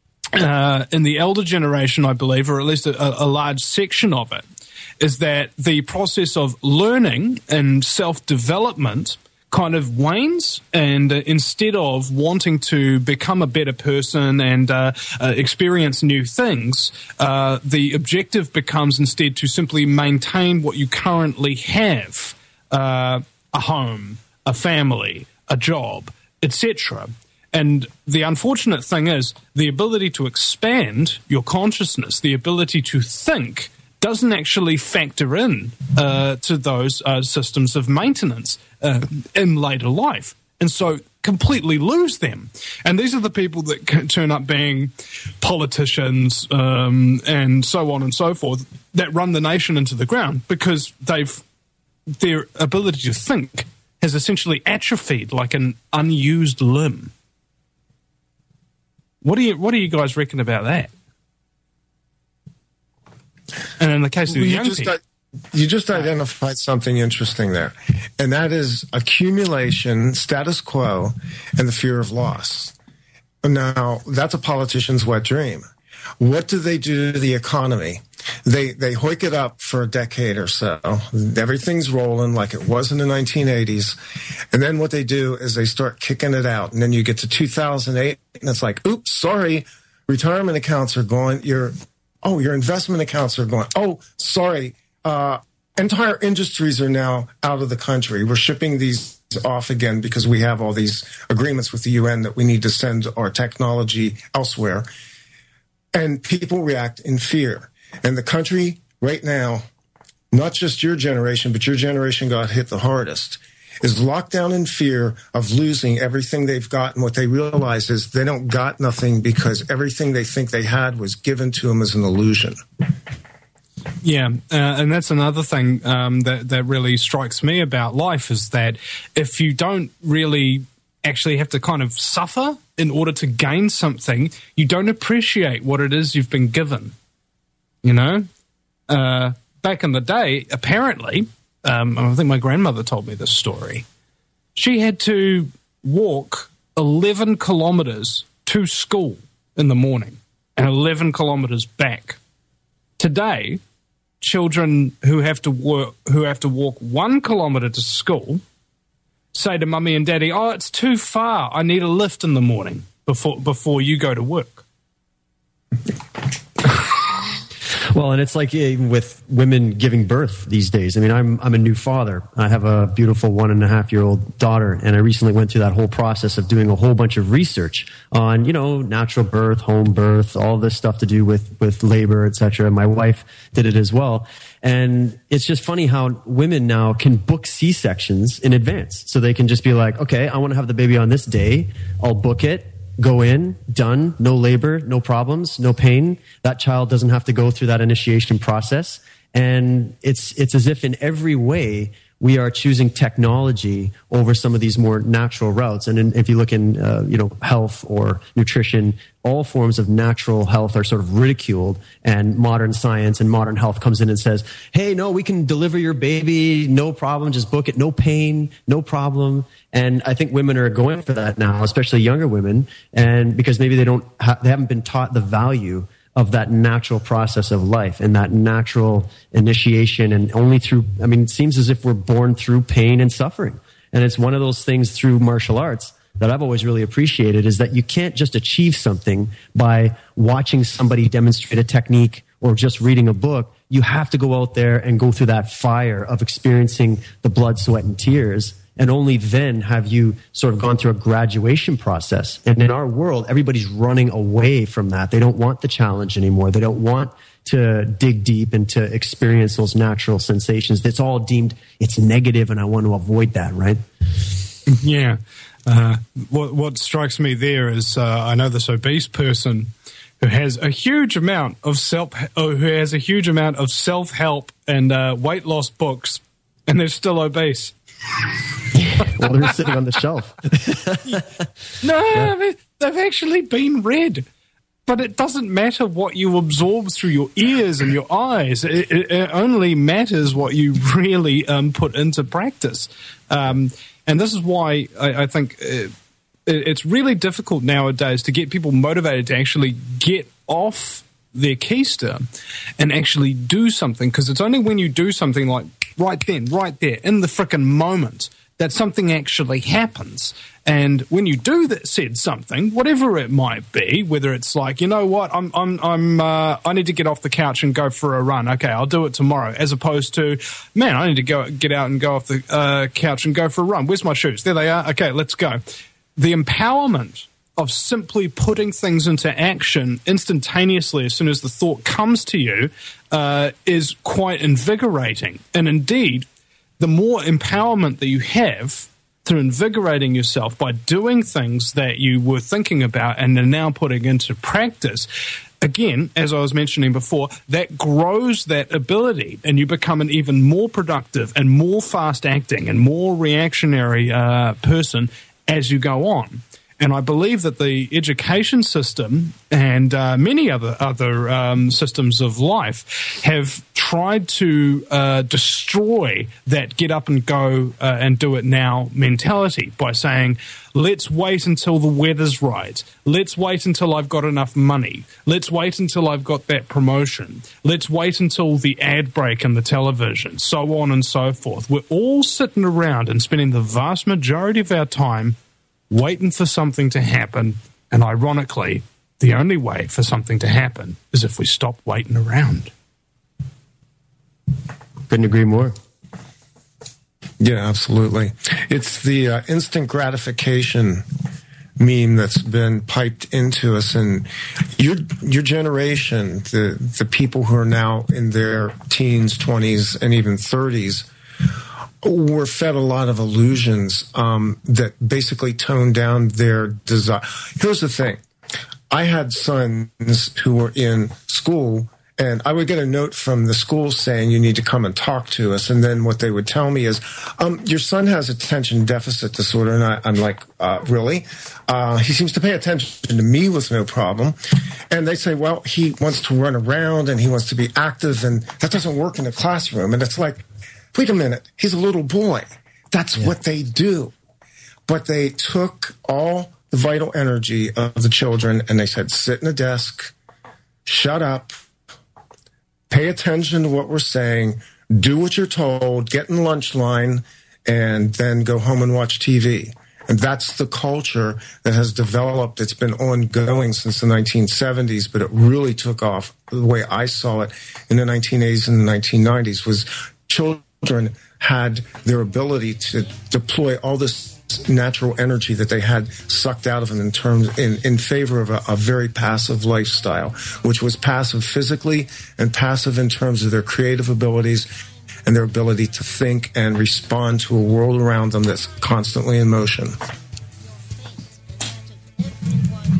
uh, in the elder generation, I believe, or at least a, a large section of it, is that the process of learning and self-development kind of wanes, and uh, instead of wanting to become a better person and uh, uh, experience new things, uh, the objective becomes instead to simply maintain what you currently have, uh, a home, a family, a job, et cetera. And the unfortunate thing is the ability to expand your consciousness, the ability to think, doesn't actually factor in uh, to those uh, systems of maintenance uh, in later life. And so completely lose them. And these are the people that can turn up being politicians um, and so on and so forth that run the nation into the ground because they've their ability to think has essentially atrophied like an unused limb. What do you what do you guys reckon about that? And in the case of the you young just, people, you just identified something interesting there, and that is accumulation, status quo, and the fear of loss. Now, that's a politician's wet dream. What do they do to the economy? They they hoik it up for a decade or so. Everything's rolling like it was in the nineteen eighties. And then what they do is they start kicking it out. And then you get to two thousand eight, and it's like, oops, sorry, retirement accounts are going. Your Oh, your investment accounts are going. Oh, sorry. Uh, entire industries are now out of the country. We're shipping these off again because we have all these agreements with the U N that we need to send our technology elsewhere. And people react in fear. And the country right now, not just your generation, but your generation got hit the hardest, is locked down in fear of losing everything they've got. And what they realize is they don't got nothing because everything they think they had was given to them as an illusion. Yeah, uh, and that's another thing um, that, that really strikes me about life is that if you don't really actually have to kind of suffer in order to gain something, you don't appreciate what it is you've been given. You know? Uh, back in the day, apparently... Um, I think my grandmother told me this story. She had to walk eleven kilometers to school in the morning and eleven kilometers back. Today, children who have to work, who have to walk one kilometer to school say to mummy and daddy, "Oh, it's too far. I need a lift in the morning before before you go to work." Well, and it's like with women giving birth these days. I mean, I'm I'm a new father. I have a beautiful one and a half year old daughter, and I recently went through that whole process of doing a whole bunch of research on, you know, natural birth, home birth, all this stuff to do with with labor, et cetera. My wife did it as well, and it's just funny how women now can book C-sections in advance, so they can just be like, okay, I want to have the baby on this day. I'll book it. go in, done, no labor, no problems, no pain. That child doesn't have to go through that initiation process. And it's, it's as if in every way we are choosing technology over some of these more natural routes. And in, if you look in, uh, you know, health or nutrition, all forms of natural health are sort of ridiculed, and modern science and modern health comes in and says, hey, no, we can deliver your baby, no problem, just book it, no pain, no problem. And I think women are going for that now, especially younger women, and because maybe they don't, ha- they haven't been taught the value of that natural process of life and that natural initiation, and only through, I mean, it seems as if we're born through pain and suffering. And it's one of those things through martial arts that I've always really appreciated, is that you can't just achieve something by watching somebody demonstrate a technique or just reading a book. You have to go out there and go through that fire of experiencing the blood, sweat, and tears. And only then have you sort of gone through a graduation process. And in our world, everybody's running away from that. They don't want the challenge anymore. They don't want to dig deep and to experience those natural sensations. It's all deemed, it's negative, and I want to avoid that, right? Yeah. Uh, what, what strikes me there is uh, I know this obese person who has a huge amount of self, oh, who has a huge amount of self-help and uh, weight loss books, and they're still obese. Well, they're sitting on the shelf. No, yeah. they, they've actually been read. But it doesn't matter what you absorb through your ears and your eyes. It, it, it only matters what you really um, put into practice. Um, and this is why I, I think it, it's really difficult nowadays to get people motivated to actually get off their keister and actually do something, because it's only when you do something like right then, right there, in the frickin' moment, that something actually happens. And when you do that said something, whatever it might be, whether it's like, you know what, I'm, I'm, I'm, uh, I need to get off the couch and go for a run. Okay, I'll do it tomorrow. As opposed to, man, I need to go get out and go off the uh, couch and go for a run. Where's my shoes? There they are. Okay, let's go. The empowerment of simply putting things into action instantaneously as soon as the thought comes to you uh, is quite invigorating. And indeed, the more empowerment that you have through invigorating yourself by doing things that you were thinking about and are now putting into practice, again, as I was mentioning before, that grows that ability, and you become an even more productive and more fast-acting and more reactionary uh, person as you go on. And I believe that the education system and uh, many other other um, systems of life have tried to uh, destroy that get up and go uh, and do it now mentality by saying, let's wait until the weather's right. Let's wait until I've got enough money. Let's wait until I've got that promotion. Let's wait until the ad break in the television, so on and so forth. We're all sitting around and spending the vast majority of our time waiting for something to happen, and ironically, the only way for something to happen is if we stop waiting around. Couldn't agree more. Yeah, absolutely. It's the uh, instant gratification meme that's been piped into us, and your your generation, the the people who are now in their teens, twenties, and even thirties, were fed a lot of illusions um, that basically toned down their desire. Here's the thing. I had sons who were in school, and I would get a note from the school saying, you need to come and talk to us. And then what they would tell me is, um, your son has attention deficit disorder. And I, I'm like, uh, really? Uh, he seems to pay attention to me with no problem. And they say, well, he wants to run around and he wants to be active, and that doesn't work in the classroom. And it's like, wait a minute, he's a little boy. That's yeah. what they do. But they took all the vital energy of the children and they said, sit in a desk, shut up, pay attention to what we're saying, do what you're told, get in lunch line, and then go home and watch T V. And that's the culture that has developed. It's been ongoing since the nineteen seventies, but it really took off. The way I saw it in the nineteen eighties and the nineteen nineties was children had their ability to deploy all this natural energy that they had sucked out of them in terms in, in favor of a, a very passive lifestyle, which was passive physically and passive in terms of their creative abilities and their ability to think and respond to a world around them that's constantly in motion.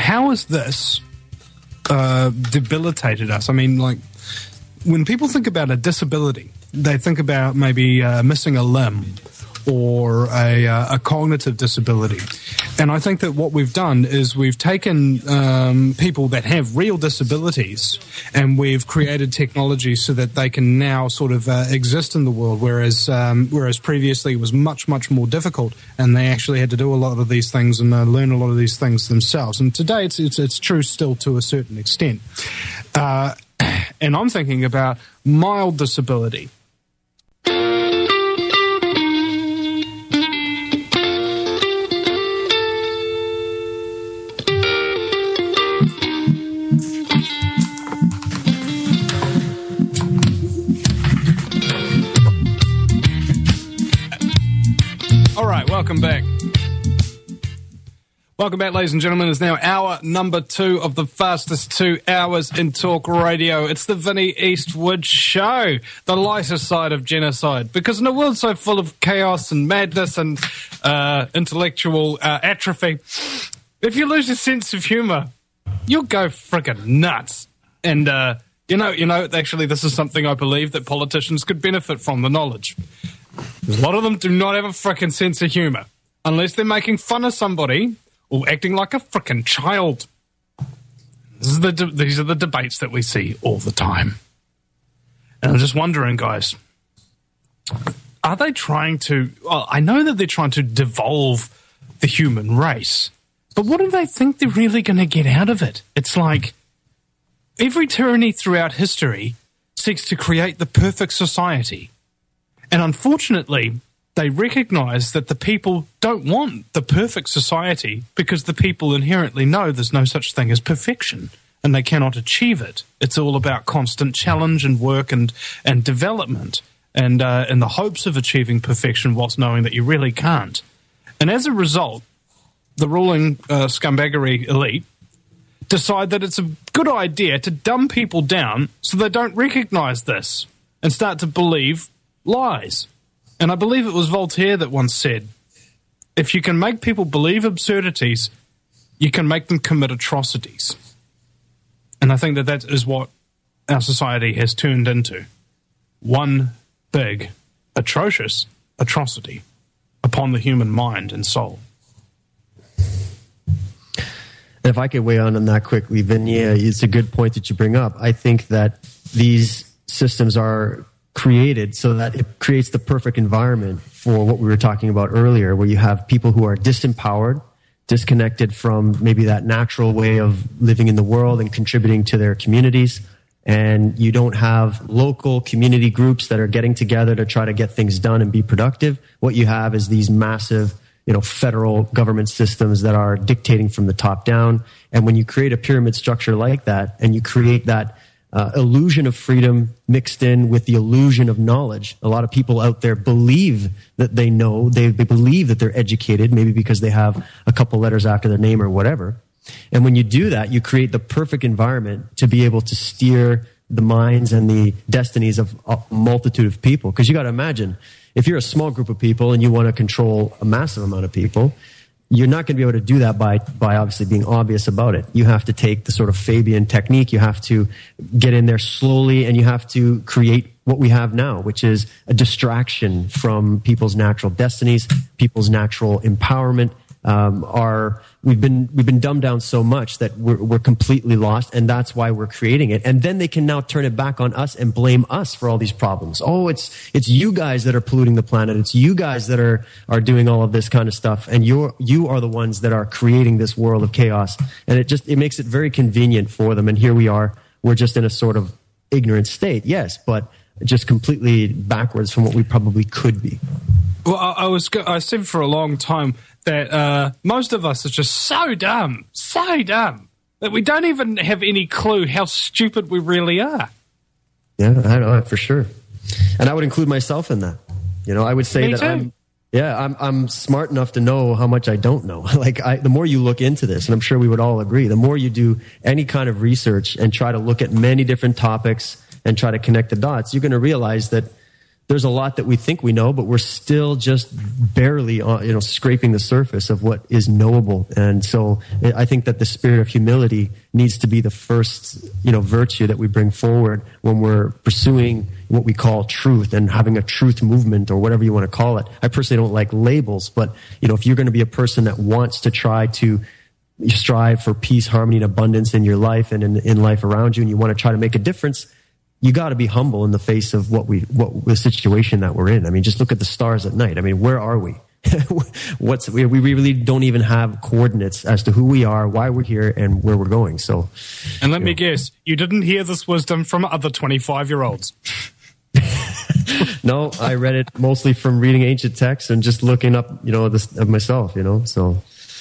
how has this uh, debilitated us? I mean, like, when people think about a disability, they think about maybe uh, missing a limb or a, uh, a cognitive disability. And I think that what we've done is we've taken um, people that have real disabilities and we've created technology so that they can now sort of uh, exist in the world, whereas um, whereas previously it was much, much more difficult and they actually had to do a lot of these things and uh, learn a lot of these things themselves. And today it's, it's, it's true still to a certain extent. Uh, and I'm thinking about mild disability. Welcome back. Welcome back, ladies and gentlemen. It's now hour number two of the fastest two hours in talk radio. It's the Vinny Eastwood Show, the lighter side of genocide. Because in a world so full of chaos and madness and uh, intellectual uh, atrophy, if you lose your sense of humor, you'll go friggin' nuts. And, uh, you know, you know, actually, this is something I believe that politicians could benefit from, the knowledge. A lot of them do not have a frickin' sense of humour, unless they're making fun of somebody or acting like a frickin' child. This is the de- these are the debates that we see all the time. And I'm just wondering, guys, are they trying to... Well, I know that they're trying to devolve the human race, but what do they think they're really going to get out of it? It's like every tyranny throughout history seeks to create the perfect society. And unfortunately, they recognize that the people don't want the perfect society because the people inherently know there's no such thing as perfection and they cannot achieve it. It's all about constant challenge and work and, and development and uh, in the hopes of achieving perfection whilst knowing that you really can't. And as a result, the ruling uh, scumbaggery elite decide that it's a good idea to dumb people down so they don't recognize this and start to believe lies. And I believe it was Voltaire that once said, if you can make people believe absurdities, you can make them commit atrocities. And I think that that is what our society has turned into. One big, atrocious atrocity upon the human mind and soul. If I could weigh on on that quickly, Vin, yeah, it's a good point that you bring up. I think that these systems are created so that it creates the perfect environment for what we were talking about earlier, where you have people who are disempowered, disconnected from maybe that natural way of living in the world and contributing to their communities. And you don't have local community groups that are getting together to try to get things done and be productive. What you have is these massive, you know, federal government systems that are dictating from the top down. And when you create a pyramid structure like that, and you create that Uh, illusion of freedom mixed in with the illusion of knowledge. A lot of people out there believe that they know, they, they believe that they're educated, maybe because they have a couple letters after their name or whatever. And when you do that, you create the perfect environment to be able to steer the minds and the destinies of a multitude of people. Because you got to imagine, if you're a small group of people and you want to control a massive amount of people, you're not going to be able to do that by, by obviously being obvious about it. You have to take the sort of Fabian technique. You have to get in there slowly, and you have to create what we have now, which is a distraction from people's natural destinies, people's natural empowerment. Um, our, we've been we've been dumbed down so much that we're, we're completely lost, and that's why we're creating it. And then they can now turn it back on us and blame us for all these problems. Oh, it's it's you guys that are polluting the planet. It's you guys that are are doing all of this kind of stuff, and you're you are the ones that are creating this world of chaos. And it just it makes it very convenient for them. And here we are. We're just in a sort of ignorant state, yes, but just completely backwards from what we probably could be. Well, I, I was I said for a long time that uh, most of us are just so dumb, so dumb, that we don't even have any clue how stupid we really are. Yeah, I know, for sure. And I would include myself in that. You know, I would say Me that too. I'm, yeah, I'm, I'm smart enough to know how much I don't know. Like, I, the more you look into this, and I'm sure we would all agree, the more you do any kind of research and try to look at many different topics and try to connect the dots, you're going to realize that there's a lot that we think we know, but we're still just barely, uh, you know, scraping the surface of what is knowable. And so I think that the spirit of humility needs to be the first, you know, virtue that we bring forward when we're pursuing what we call truth and having a truth movement or whatever you want to call it. I personally don't like labels, but, you know, if you're going to be a person that wants to try to strive for peace, harmony, and abundance in your life and in, in life around you, and you want to try to make a difference, you got to be humble in the face of what we, what the situation that we're in. I mean, just look at the stars at night. I mean, where are we? What's we, we really don't even have coordinates as to who we are, why we're here, and where we're going. So, and let me know. guess, you didn't hear this wisdom from other twenty-five-year-olds. No, I read it mostly from reading ancient texts and just looking up, you know, this of myself. You know, so.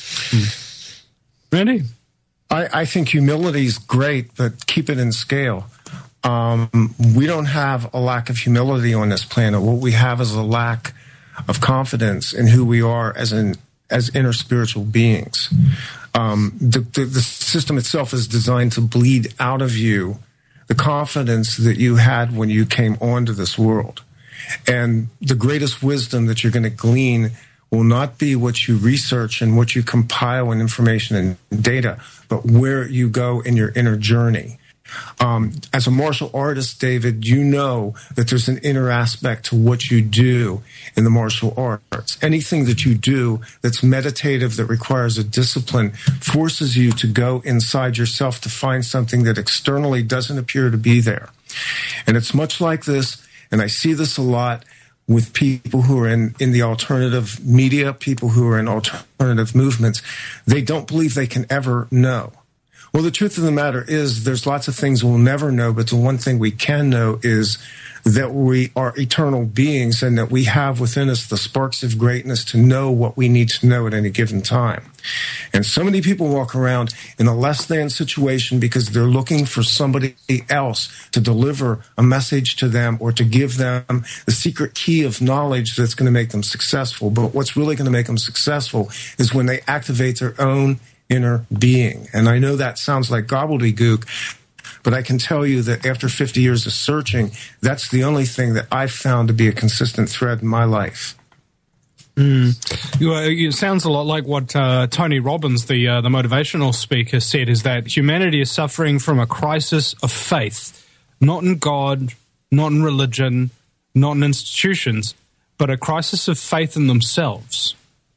Randy, I, I think humility is great, but keep it in scale. Um, we don't have a lack of humility on this planet. What we have is a lack of confidence in who we are as an as inner spiritual beings. Um, the, the, the system itself is designed to bleed out of you the confidence that you had when you came onto this world. And the greatest wisdom that you're going to glean will not be what you research and what you compile in information and data, but where you go in your inner journey. Um, as a martial artist, David, you know that there's an inner aspect to what you do in the martial arts. Anything that you do that's meditative, that requires a discipline, forces you to go inside yourself to find something that externally doesn't appear to be there. And it's much like this, and I see this a lot with people who are in, in the alternative media, people who are in alternative movements. They don't believe they can ever know. Well, the truth of the matter is there's lots of things we'll never know, but the one thing we can know is that we are eternal beings and that we have within us the sparks of greatness to know what we need to know at any given time. And so many people walk around in a less than situation because they're looking for somebody else to deliver a message to them or to give them the secret key of knowledge that's going to make them successful. But what's really going to make them successful is when they activate their own inner being. And I know that sounds like gobbledygook, but I can tell you that after fifty years of searching, that's the only thing that I've found to be a consistent thread in my life. Mm. It sounds a lot like what uh, Tony Robbins, the uh, the motivational speaker, said, is that humanity is suffering from a crisis of faith, not in God, not in religion, not in institutions, but a crisis of faith in themselves.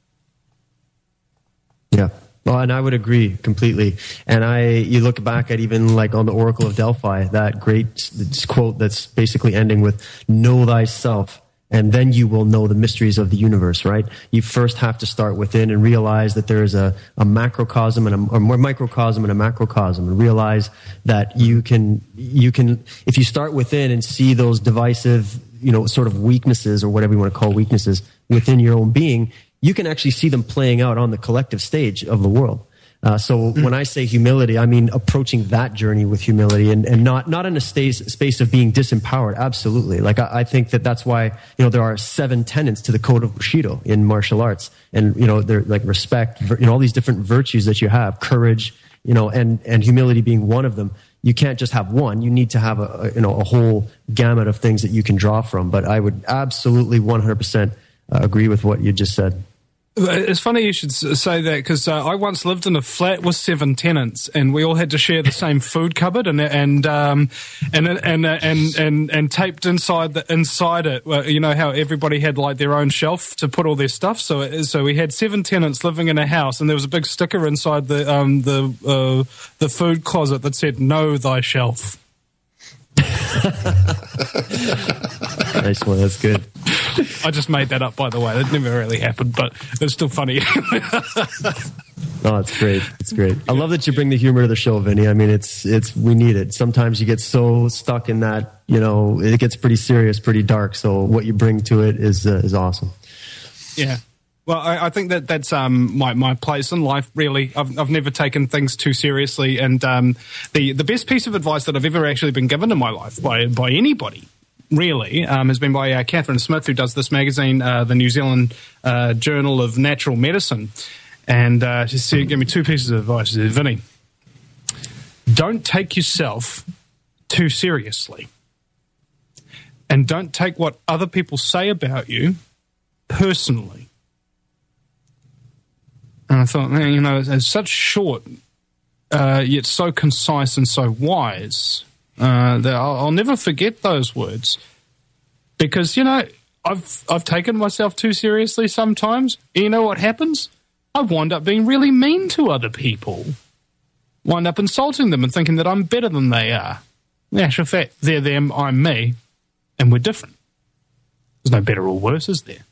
Yeah. Well, and I would agree completely. And I, you look back at even like on the Oracle of Delphi, that great quote that's basically ending with "Know thyself, and then you will know the mysteries of the universe." Right? You first have to start within and realize that there is a, a macrocosm and a, a microcosm and a macrocosm, and realize that you can you can if you start within and see those divisive, you know, sort of weaknesses or whatever you want to call weaknesses within your own being, you can actually see them playing out on the collective stage of the world. Uh, so mm. when I say humility, I mean approaching that journey with humility and, and not, not in a space, space of being disempowered. Absolutely. Like I, I think that that's why, you know, there are seven tenets to the code of Bushido in martial arts. And, you know, they're like respect, you know, all these different virtues that you have, courage, you know, and, and humility being one of them. You can't just have one. You need to have a, a you know, a whole gamut of things that you can draw from. But I would absolutely one hundred percent Uh, agree with what you just said. It's funny you should say that because uh, I once lived in a flat with seven tenants, and we all had to share the same food cupboard, and and um, and and and and and taped inside the inside it. Well, you know how everybody had like their own shelf to put all their stuff. So so we had seven tenants living in a house, and there was a big sticker inside the um the uh, the food closet that said "Know thy shelf." Nice one. That's good. I just made that up, by the way. That never really happened, but it's still funny. Oh, it's great. It's great. I love that you bring the humor to the show, Vinny. I mean, it's it's we need it. Sometimes you get so stuck in that, you know, it gets pretty serious, pretty dark. So what you bring to it is uh, is awesome. Yeah. Well, I, I think that that's um, my, my place in life, really. I've, I've never taken things too seriously. And um, the, the best piece of advice that I've ever actually been given in my life by, by anybody, really, um, has been by uh, Catherine Smith, who does this magazine, uh, the New Zealand uh, Journal of Natural Medicine. And uh, she said, gave me two pieces of advice. She said, Vinny, don't take yourself too seriously. And don't take what other people say about you personally. And I thought, man, you know, it's, it's such short, uh, yet so concise and so wise uh, that I'll, I'll never forget those words. Because, you know, I've I've taken myself too seriously sometimes. You know what happens? I wind up being really mean to other people. Wind up insulting them and thinking that I'm better than they are. In actual fact, they're them, I'm me, and we're different. There's no better or worse, is there?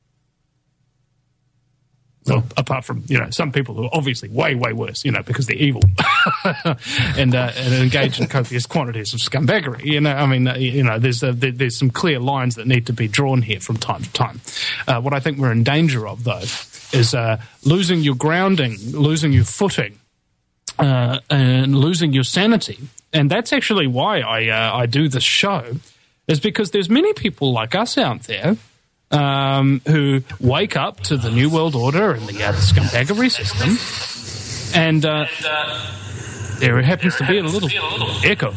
Well, apart from, you know, some people who are obviously way, way worse, you know, because they're evil and, uh, and engage in copious quantities of scumbaggery. You know, I mean, uh, you know, there's uh, there, there's some clear lines that need to be drawn here from time to time. Uh, what I think we're in danger of, though, is uh, losing your grounding, losing your footing, uh, and losing your sanity. And that's actually why I uh, I do this show, is because there's many people like us out there Um, who wake up to the New World Order and the, uh, the scumbaggery system, and uh, there happens to be a little echo.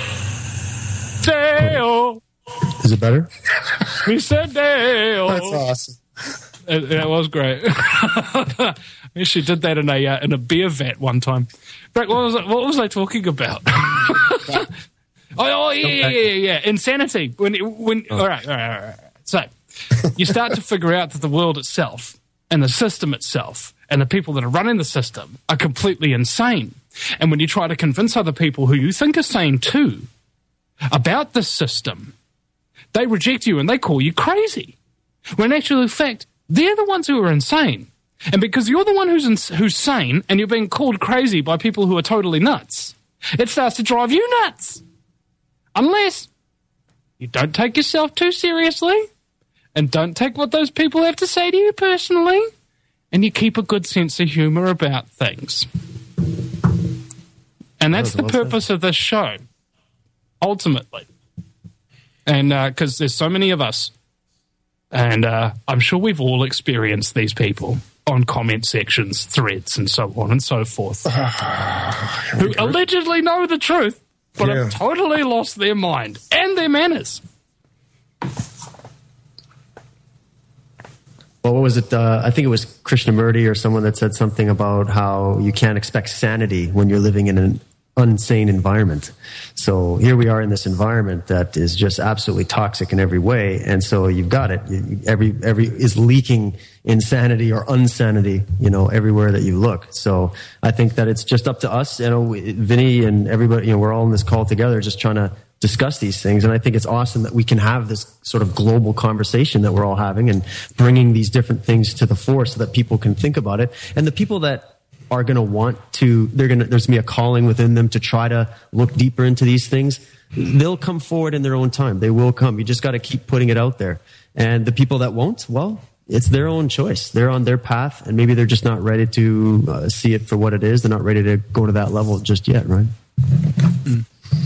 Dale! Is it better? We said Dale! That's awesome. It, it was great. I she did that in a uh, in a beer vat one time. Brett, what was I, what was I talking about? oh, oh yeah, yeah, yeah, yeah, insanity. When when oh. all right, all right, all right. So you start to figure out that the world itself and the system itself and the people that are running the system are completely insane. And when you try to convince other people who you think are sane too about this system, they reject you and they call you crazy. When in actual fact, they're the ones who are insane. And because you're the one who's ins- who's sane and you're being called crazy by people who are totally nuts, it starts to drive you nuts. Unless you don't take yourself too seriously and don't take what those people have to say to you personally, and you keep a good sense of humor about things. And that's the purpose of this show, ultimately. And because uh, there's so many of us, and uh, I'm sure we've all experienced these people on comment sections, threads, and so on and so forth, who allegedly know the truth, but yeah. have totally lost their mind and their manners. Well, what was it? Uh, I think it was Krishnamurti or someone that said something about how you can't expect sanity when you're living in an unsane environment. So here we are in this environment that is just absolutely toxic in every way, and so you've got it. You, every every is leaking insanity or unsanity, you know, everywhere that you look. So I think that it's just up to us, you know, Vinny and everybody. You know, we're all in this call together, just trying to discuss these things, and I think it's awesome that we can have this sort of global conversation that we're all having and bringing these different things to the fore so that people can think about it. And the people that are going to want to, they're going to, there's going to be a calling within them to try to look deeper into these things. They'll come forward in their own time. They will come. You just got to keep putting it out there. And the people that won't, well, it's their own choice. They're on their path, and maybe they're just not ready to uh, see it for what it is. They're not ready to go to that level just yet, right? Mm.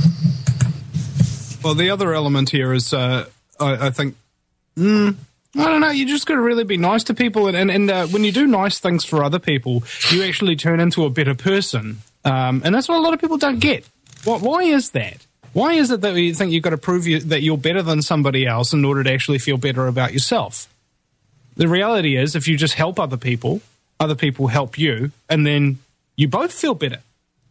Well, the other element here is, uh, I, I think, mm, I don't know, you just got to really be nice to people. And, and, and uh, when you do nice things for other people, you actually turn into a better person. Um, and that's what a lot of people don't get. What, why is that? Why is it that you think you've got to prove you, that you're better than somebody else in order to actually feel better about yourself? The reality is, if you just help other people, other people help you, and then you both feel better.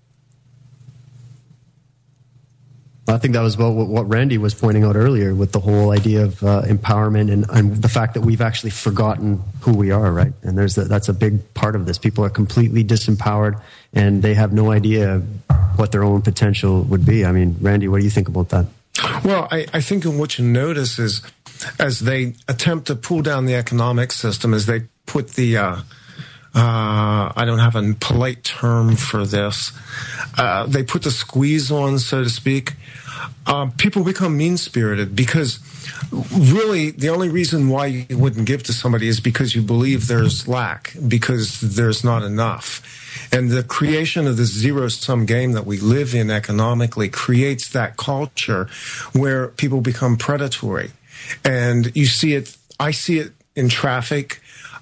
I think that was what, what Randy was pointing out earlier with the whole idea of uh, empowerment and, and the fact that we've actually forgotten who we are, right? And there's a, that's a big part of this. People are completely disempowered and they have no idea what their own potential would be. I mean, Randy, what do you think about that? Well, I, I think what you notice is as they attempt to pull down the economic system, as they put the, uh, uh, I don't have a polite term for this, uh, they put the squeeze on, so to speak. Uh, people become mean-spirited because really the only reason why you wouldn't give to somebody is because you believe there's lack, because there's not enough. And the creation of this zero-sum game that we live in economically creates that culture where people become predatory. And you see it, I see it in traffic. I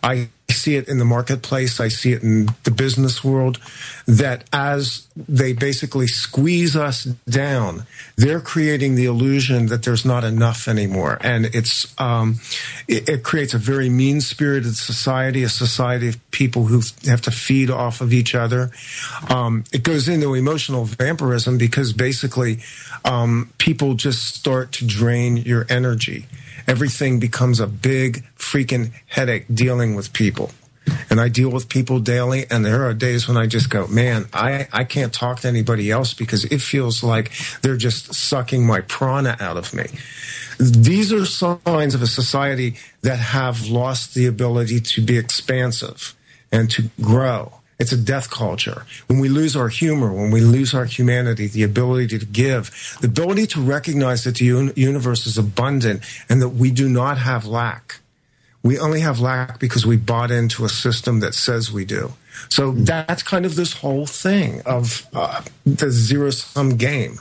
see it in the marketplace. I see it in the business world, that as they basically squeeze us down, they're creating the illusion that there's not enough anymore. And it's, um, it, it creates a very mean-spirited society, a society of people who have to feed off of each other. Um, it goes into emotional vampirism because basically, um, people just start to drain your energy. Everything becomes a big freaking headache dealing with people. And I deal with people daily, and there are days when I just go, man, I, I can't talk to anybody else because it feels like they're just sucking my prana out of me. These are signs of a society that have lost the ability to be expansive and to grow. It's a death culture. When we lose our humor, when we lose our humanity, the ability to give, the ability to recognize that the un- universe is abundant and that we do not have lack. We only have lack because we bought into a system that says we do. So that's kind of this whole thing of uh, the zero-sum game.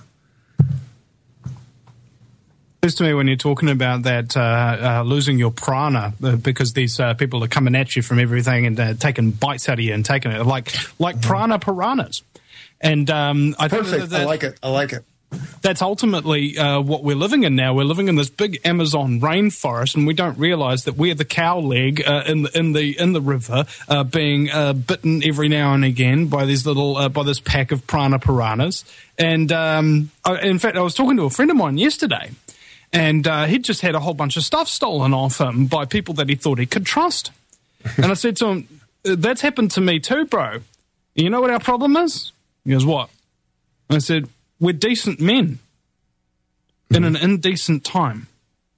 To me when you're talking about that uh, uh, losing your prana uh, because these uh, people are coming at you from everything and uh, taking bites out of you and taking it like like mm-hmm. prana piranhas, and um, I Perfect. think that, I like it. I like it. That's ultimately uh, what we're living in now. We're living in this big Amazon rainforest, and we don't realize that we're the cow leg uh, in the in the in the river, uh, being uh, bitten every now and again by these little uh, by this pack of prana piranhas. And um, I, in fact, I was talking to a friend of mine yesterday. And uh, he'd just had a whole bunch of stuff stolen off him by people that he thought he could trust. And I said to him, that's happened to me too, bro. You know what our problem is? He goes, what? I said, we're decent men in an indecent time.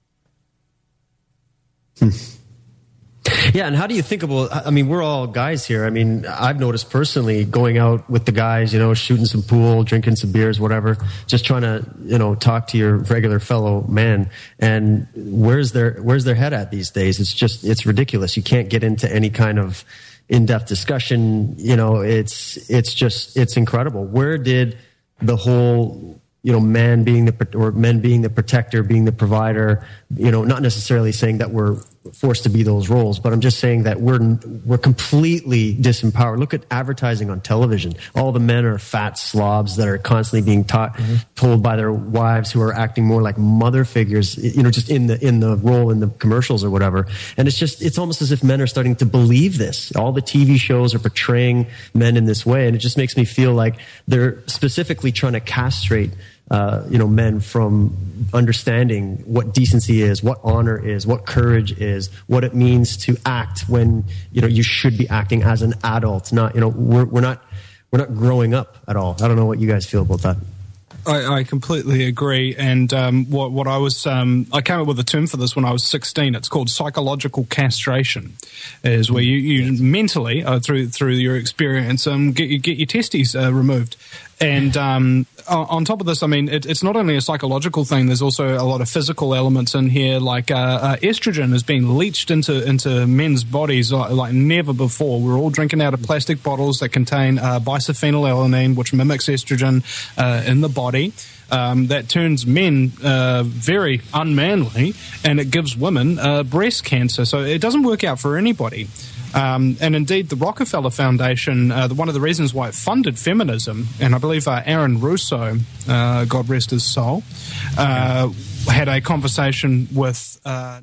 Yeah, and how do you think about, I mean, we're all guys here. I mean, I've noticed personally going out with the guys, you know, shooting some pool, drinking some beers, whatever, just trying to, you know, talk to your regular fellow man. And where's their, where's their head at these days? It's just, it's ridiculous. You can't get into any kind of in-depth discussion. You know, it's, it's just, it's incredible. Where did the whole, you know, man being the, or men being the protector, being the provider, you know, not necessarily saying that we're forced to be those roles, but I'm just saying that we're, we're completely disempowered. Look at advertising on television. All the men are fat slobs that are constantly being taught, mm-hmm. told by their wives who are acting more like mother figures, you know, just in the, in the role in the commercials or whatever. And it's just, it's almost as if men are starting to believe this. All the T V shows are portraying men in this way. And it just makes me feel like they're specifically trying to castrate Uh, you know, men from understanding what decency is, what honor is, what courage is, what it means to act when, you know, you should be acting as an adult. Not, you know, we're, we're not, we're not growing up at all. I don't know what you guys feel about that. I, I completely agree. And um, what, what I was, um, I came up with a term for this when I was sixteen. It's called psychological castration, is where you, you yes. mentally, uh, through through your experience, um, get, you get your testes uh, removed. And um, on top of this, I mean, it, it's not only a psychological thing. There's also a lot of physical elements in here, like uh, uh, estrogen is being leached into into men's bodies like, like never before. We're all drinking out of plastic bottles that contain uh, bisophenylalanine, which mimics estrogen uh, in the body. Um, that turns men uh, very unmanly, and it gives women uh, breast cancer. So it doesn't work out for anybody. Um, and indeed, the Rockefeller Foundation, uh, the, one of the reasons why it funded feminism, and I believe uh, Aaron Russo, uh, God rest his soul, uh, had a conversation with... Uh,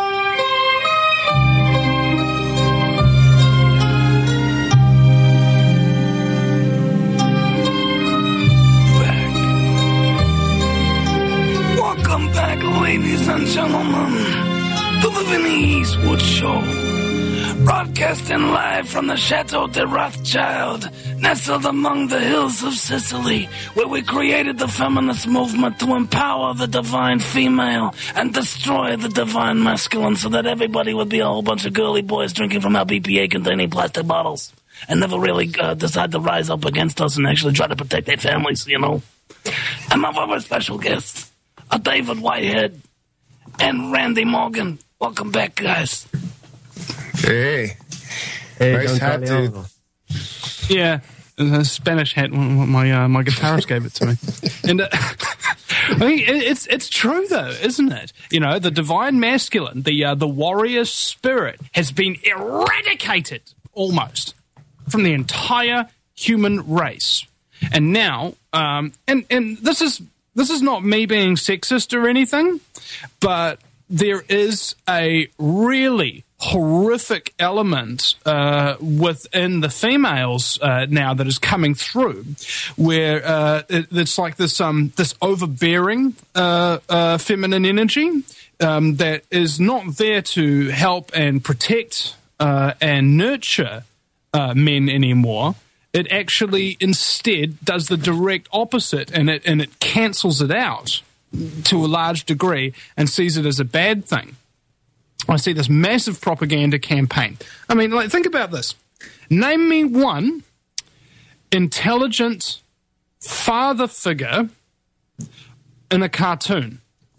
Welcome back, ladies and gentlemen, to the Vinny Eastwood Show. Broadcasting live from the Chateau de Rothschild, nestled among the hills of Sicily, where we created the feminist movement to empower the divine female and destroy the divine masculine so that everybody would be a whole bunch of girly boys drinking from our B P A-containing plastic bottles and never really uh, decide to rise up against us and actually try to protect their families, you know. And my other special guests are David Whitehead and Randy Morgan. Welcome back, guys. Hey. Hey, nice hat, dude. Yeah, a Spanish hat. My uh, my guitarist gave it to me. And uh, I mean, it's it's true though, isn't it? You know, the divine masculine, the uh, the warrior spirit, has been eradicated almost from the entire human race, and now, um, and and this is this is not me being sexist or anything, but there is a really horrific element uh, within the females uh, now that is coming through, where uh, it, it's like this um, this overbearing uh, uh, feminine energy um, that is not there to help and protect uh, and nurture uh, men anymore. It actually instead does the direct opposite, and it and it cancels it out to a large degree and sees it as a bad thing. I see this massive propaganda campaign. I mean, like, think about this. Name me one intelligent father figure in a cartoon.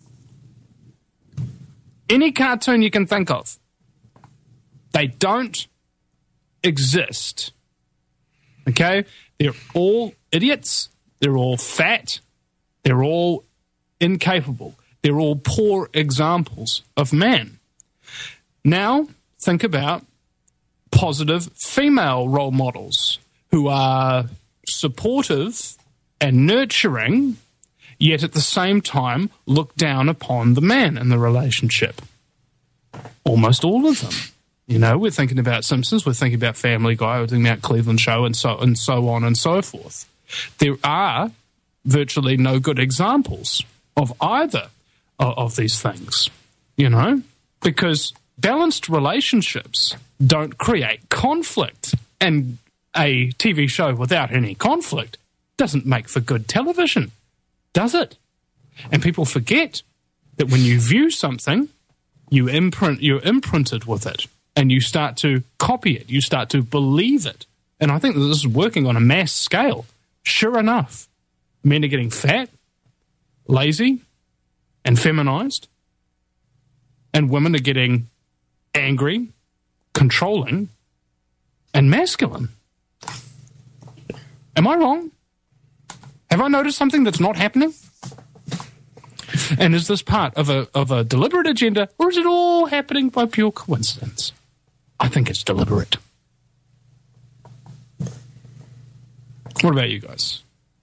Any cartoon you can think of. They don't exist. Okay? They're all idiots. They're all fat. They're all incapable. They're all poor examples of man. Now, think about positive female role models who are supportive and nurturing, yet at the same time look down upon the man in the relationship. Almost all of them. You know, we're thinking about Simpsons, we're thinking about Family Guy, we're thinking about Cleveland Show, and so and so on and so forth. There are virtually no good examples of either of, of these things, you know, because balanced relationships don't create conflict, and a T V show without any conflict doesn't make for good television, does it? And people forget that when you view something, you imprint, you're imprinted with it, and you start to copy it, you start to believe it. And I think that this is working on a mass scale. Sure enough, men are getting fat, lazy, and feminized, and women are getting angry, controlling, and masculine. Am I wrong? Have I noticed something that's not happening? And is this part of a of a deliberate agenda, or is it all happening by pure coincidence? I think it's deliberate. What about you guys?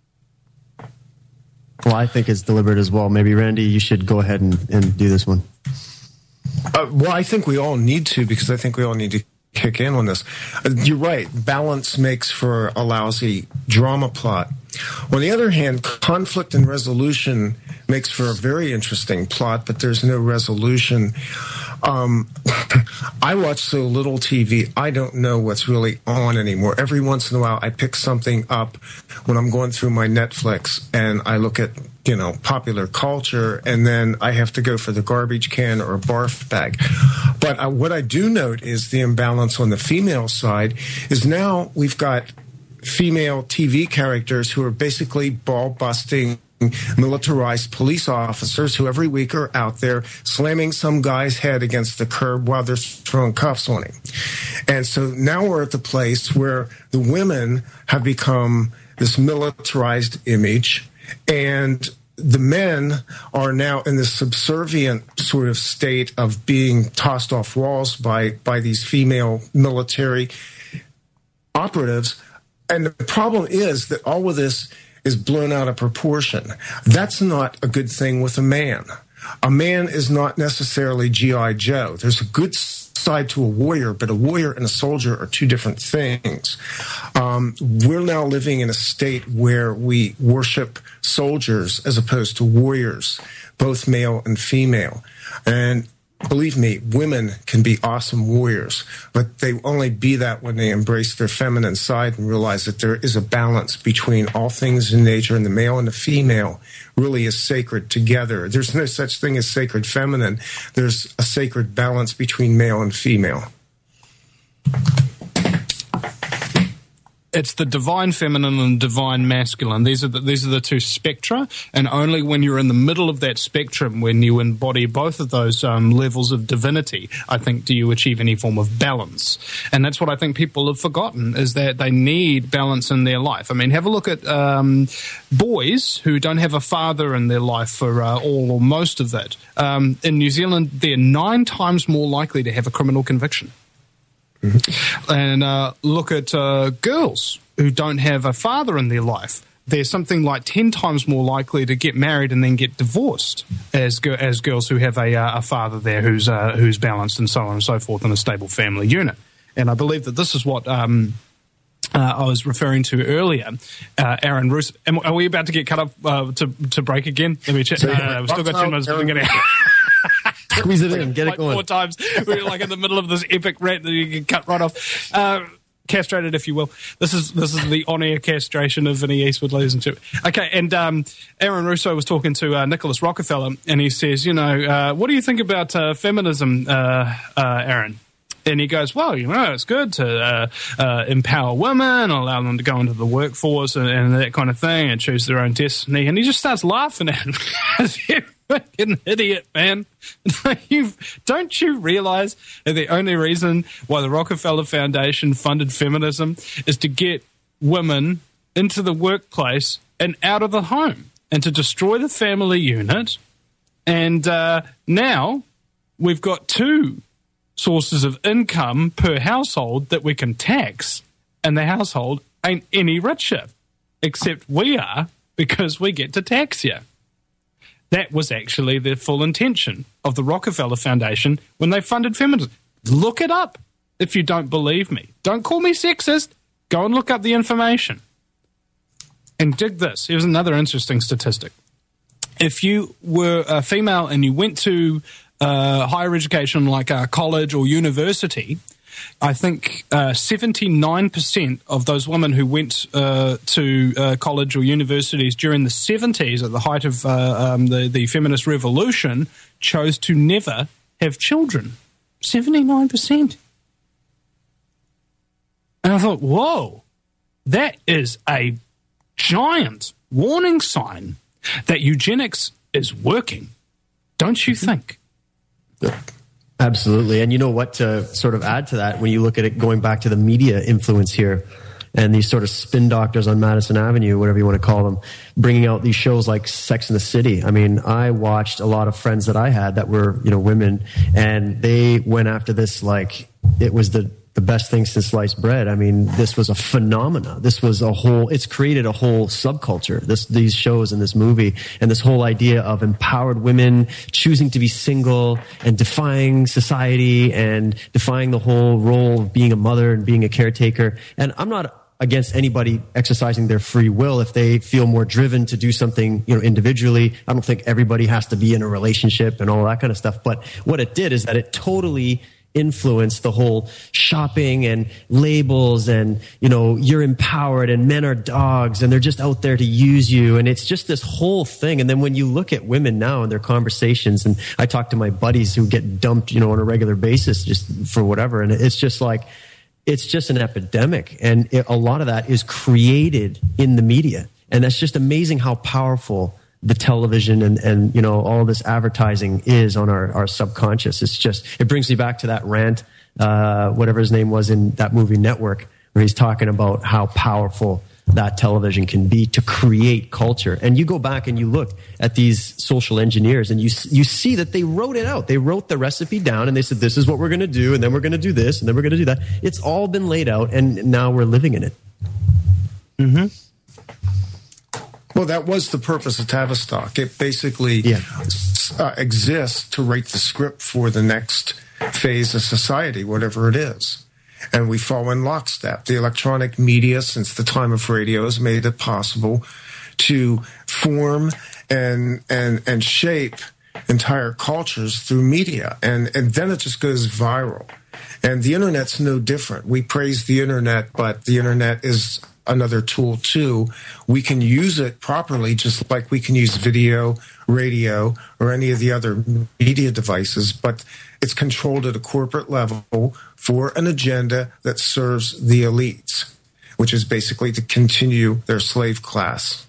Well, I think it's deliberate as well. Maybe, Randy, you should go ahead and, and do this one. Uh, well, I think we all need to, because I think we all need to kick in on this. Uh, you're right. Balance makes for a lousy drama plot. On the other hand, conflict and resolution makes for a very interesting plot, but there's no resolution. Um, I watch so little T V, I don't know what's really on anymore. Every once in a while, I pick something up when I'm going through my Netflix, and I look at, you know, popular culture, and then I have to go for the garbage can or a barf bag. But uh, what I do note is the imbalance on the female side is now we've got female T V characters who are basically ball-busting militarized police officers who every week are out there slamming some guy's head against the curb while they're throwing cuffs on him. And so now we're at the place where the women have become this militarized image, and the men are now in this subservient sort of state of being tossed off walls by, by these female military operatives. And the problem is that all of this is blown out of proportion. That's not a good thing with a man. A man is not necessarily G I Joe. There's a good side to a warrior, but a warrior and a soldier are two different things. Um, we're now living in a state where we worship soldiers as opposed to warriors, both male and female. And believe me, women can be awesome warriors, but they only be that when they embrace their feminine side and realize that there is a balance between all things in nature, and the male and the female really is sacred together. There's no such thing as sacred feminine. There's a sacred balance between male and female. it's the divine feminine and divine masculine. These are the, these are the two spectra, and only when you're in the middle of that spectrum, when you embody both of those um, levels of divinity, I think, do you achieve any form of balance. And that's what I think people have forgotten, is that they need balance in their life. I mean, have a look at um, boys who don't have a father in their life for uh, all or most of it. Um, in New Zealand, they're nine times more likely to have a criminal conviction. Mm-hmm. And uh, look at uh, girls who don't have a father in their life. They're something like ten times more likely to get married and then get divorced as as girls who have a, uh, a father there who's uh, who's balanced and so on and so forth in a stable family unit. And I believe that this is what um, uh, I was referring to earlier. Uh, Aaron Russo, are we about to get cut off uh, to to break again? Let me check. No, no, no, we've still got ten minutes. We're going to squeeze it in, get like it going. Four times. We're like in the middle of this epic rant that you can cut right off. Uh, castrated, if you will. This is this is the on-air castration of Vinny Eastwood, ladies and gentlemen. Okay, and um, Aaron Russo was talking to uh, Nicholas Rockefeller, and he says, you know, uh, what do you think about uh, feminism, uh, uh, Aaron? And he goes, well, you know, it's good to uh, uh, empower women, allow them to go into the workforce and, and that kind of thing, and choose their own destiny. And he just starts laughing at him. You fucking idiot, man. you, don't you realize that the only reason why the Rockefeller Foundation funded feminism is to get women into the workplace and out of the home, and to destroy the family unit? And uh, now we've got two sources of income per household that we can tax, and the household ain't any richer, except we are, because we get to tax you. That was actually the full intention of the Rockefeller Foundation when they funded feminism. Look it up if you don't believe me. Don't call me sexist. Go and look up the information. And dig this. Here's another interesting statistic. If you were a female and you went to Uh, higher education like uh, college or university, I think uh, seventy-nine percent of those women who went uh, to uh, college or universities during the seventies, at the height of uh, um, the, the feminist revolution, chose to never have children. seventy-nine percent. And I thought, whoa, that is a giant warning sign that eugenics is working. Don't you think? Absolutely. And you know what, to sort of add to that, when you look at it going back to the media influence here and these sort of spin doctors on Madison Avenue, whatever you want to call them, bringing out these shows like Sex and the City. I mean, I watched a lot of friends that I had that were, you know, women, and they went after this like it was the the best thing since sliced bread. I mean, this was a phenomena. This was a whole, it's created a whole subculture, this, these shows and this movie, and this whole idea of empowered women choosing to be single and defying society and defying the whole role of being a mother and being a caretaker. And I'm not against anybody exercising their free will if they feel more driven to do something, you know, individually. I don't think everybody has to be in a relationship and all that kind of stuff. But what it did is that it totally influence the whole shopping and labels and, you know, you're empowered and men are dogs and they're just out there to use you. And it's just this whole thing. And then when you look at women now and their conversations, and I talk to my buddies who get dumped, you know, on a regular basis just for whatever. And it's just like, it's just an epidemic. And it, a lot of that is created in the media. And that's just amazing how powerful the television and, and, you know, all this advertising is on our, our subconscious. It's just, it brings me back to that rant, uh, whatever his name was in that movie Network, where he's talking about how powerful that television can be to create culture. And you go back and you look at these social engineers and you, you see that they wrote it out. They wrote the recipe down and they said, this is what we're going to do. And then we're going to do this and then we're going to do that. It's all been laid out and now we're living in it. Mm-hmm. Well, that was the purpose of Tavistock. It basically yeah. uh, exists to write the script for the next phase of society, whatever it is. And we follow in lockstep. The electronic media, since the time of radio, has made it possible to form and and and shape entire cultures through media. And, and then it just goes viral. And the Internet's no different. We praise the Internet, but the Internet is another tool too. We can use it properly, just like we can use video, radio, or any of the other media devices, but it's controlled at a corporate level for an agenda that serves the elites. which is basically to continue their slave class.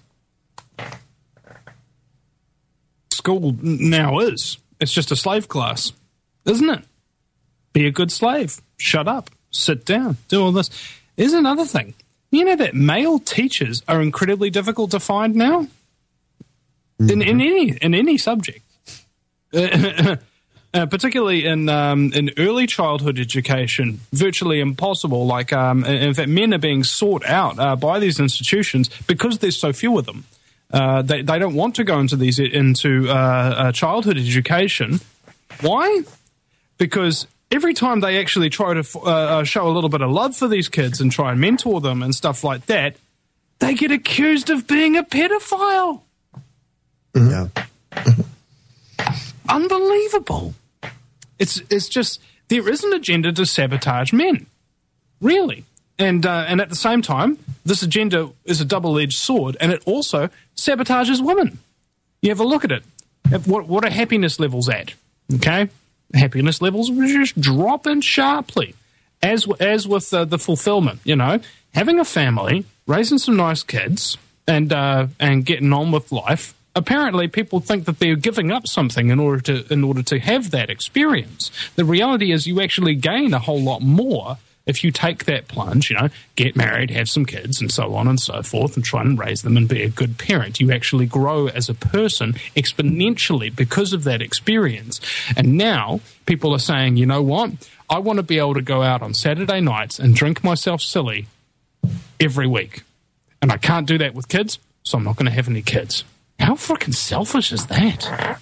School now is. It's just a slave class, isn't it? Be a good slave. Shut up. Sit down. Do all this. Here's another thing. You know that male teachers are incredibly difficult to find now? Mm-hmm. In, in any in any subject. Uh, particularly in um, in early childhood education, virtually impossible. Like, um, in fact, men are being sought out uh, by these institutions because there's so few of them. Uh, they they don't want to go into these into uh, uh, childhood education. Why? Because every time they actually try to uh, show a little bit of love for these kids and try and mentor them and stuff like that, they get accused of being a pedophile. Yeah. Unbelievable. It's it's just, there is an agenda to sabotage men. Really. And uh, and at the same time, this agenda is a double-edged sword, and it also sabotages women. You have a look at it. What, what are happiness levels at? Okay? Happiness levels are just dropping sharply. As, as with uh, the fulfillment, you know, having a family, raising some nice kids, and uh, and getting on with life. Apparently, people think that they're giving up something in order to in order to have that experience. The reality is, you actually gain a whole lot more if you take that plunge. You know, get married, have some kids, and so on and so forth, and try and raise them and be a good parent. You actually grow as a person exponentially because of that experience. And now people are saying, you know what? I want to be able to go out on Saturday nights and drink myself silly every week, and I can't do that with kids, so I'm not going to have any kids. How freaking selfish is that?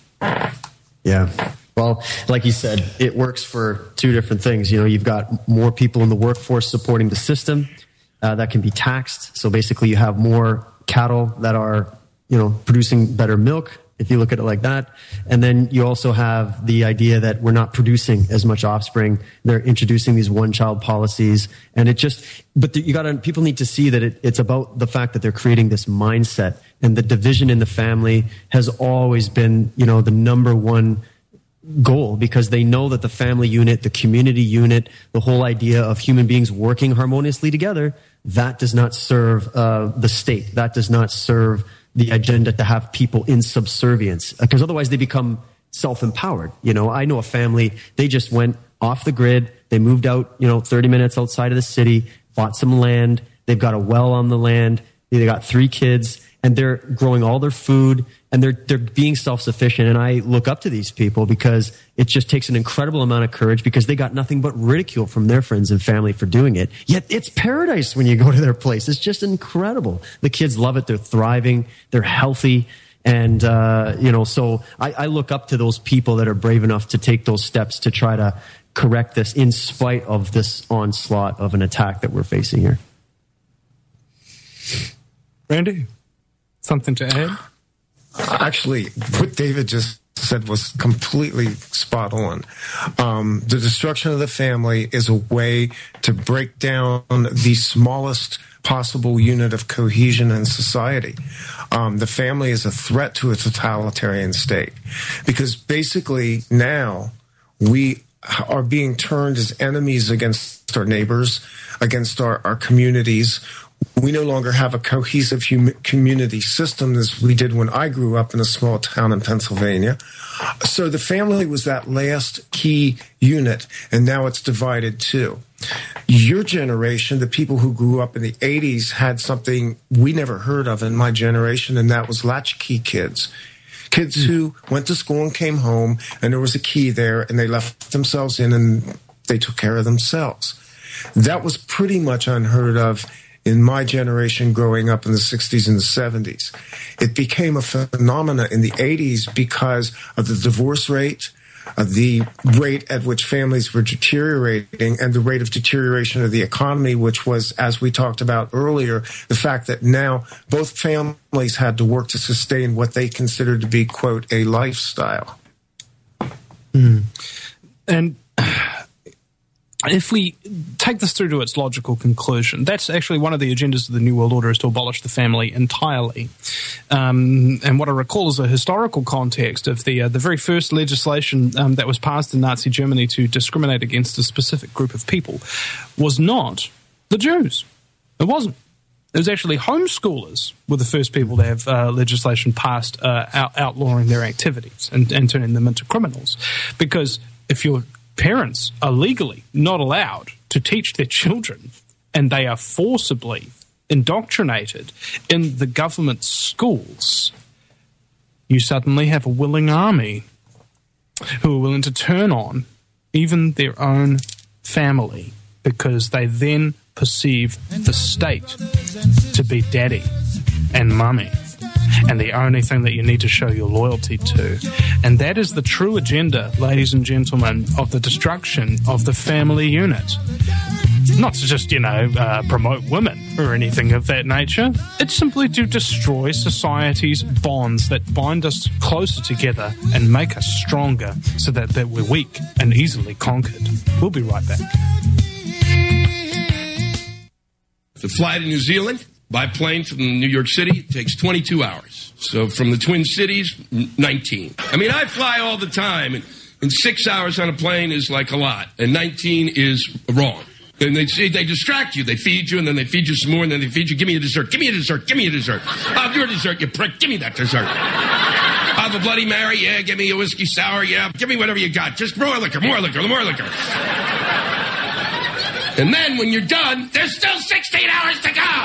Yeah. Well, like you said, it works for two different things. You know, you've got more people in the workforce supporting the system uh, that can be taxed. So basically you have more cattle that are, you know, producing better milk, if you look at it like that. And then you also have the idea that we're not producing as much offspring. They're introducing these one-child policies. And it just, but you got to, people need to see that it, it's about the fact that they're creating this mindset. And the division in the family has always been, you know, the number one goal, because they know that the family unit, the community unit, the whole idea of human beings working harmoniously together, that does not serve uh, the state. That does not serve the agenda to have people in subservience, because otherwise they become self-empowered. You know, I know a family, they just went off the grid. They moved out, you know, thirty minutes outside of the city, bought some land. They've got a well on the land. They got three kids, and they're growing all their food, and they're they're being self-sufficient. And I look up to these people because it just takes an incredible amount of courage, because they got nothing but ridicule from their friends and family for doing it. Yet it's paradise when you go to their place. It's just incredible. The kids love it. They're thriving. They're healthy. And, uh, you know, so I, I look up to those people that are brave enough to take those steps to try to correct this in spite of this onslaught of an attack that we're facing here. Randy, something to add? Actually, what David just said was completely spot on. Um, the destruction of the family is a way to break down the smallest possible unit of cohesion in society. Um, the family is a threat to a totalitarian state, because basically now we are being turned as enemies against our neighbors, against our, our communities. We no longer have a cohesive hum- community system as we did when I grew up in a small town in Pennsylvania. So the family was that last key unit, and now it's divided too. Your generation, the people who grew up in the eighties, had something we never heard of in my generation, and that was latchkey kids. Kids who went to school and came home, and there was a key there, and they left themselves in, and they took care of themselves. That was pretty much unheard of in my generation growing up in the sixties and the seventies. It became a phenomena in the eighties because of the divorce rate, of the rate at which families were deteriorating, and the rate of deterioration of the economy, which was, as we talked about earlier, the fact that now both families had to work to sustain what they considered to be, quote, a lifestyle. Mm. And if we take this through to its logical conclusion, that's actually one of the agendas of the New World Order, is to abolish the family entirely. Um, and what I recall is a historical context of the uh, the very first legislation um, that was passed in Nazi Germany to discriminate against a specific group of people was not the Jews. It wasn't. It was actually homeschoolers were the first people to have uh, legislation passed uh, out- outlawing their activities and, and turning them into criminals. Because if your parents are legally not allowed to teach their children and they are forcibly indoctrinated in the government schools, you suddenly have a willing army who are willing to turn on even their own family because they then perceive the state to be daddy and mummy and the only thing that you need to show your loyalty to. And that is the true agenda, ladies and gentlemen, of the destruction of the family unit. Not to just, you know, uh, promote women or anything of that nature. It's simply to destroy society's bonds that bind us closer together and make us stronger so that, that we're weak and easily conquered. We'll be right back. To fly to New Zealand by plane from New York City, it takes twenty-two hours. So from the Twin Cities, nineteen. I mean, I fly all the time, and, and six hours on a plane is like a lot, and nineteen is wrong. And they they distract you. They feed you, and then they feed you some more, and then they feed you. Give me a dessert. Give me a dessert. Give me a dessert. Oh, your dessert, you prick. Give me that dessert. I have a Bloody Mary. Yeah, give me a whiskey sour. Yeah, give me whatever you got. Just more liquor, more liquor, more liquor. And then when you're done, there's still sixteen hours to go.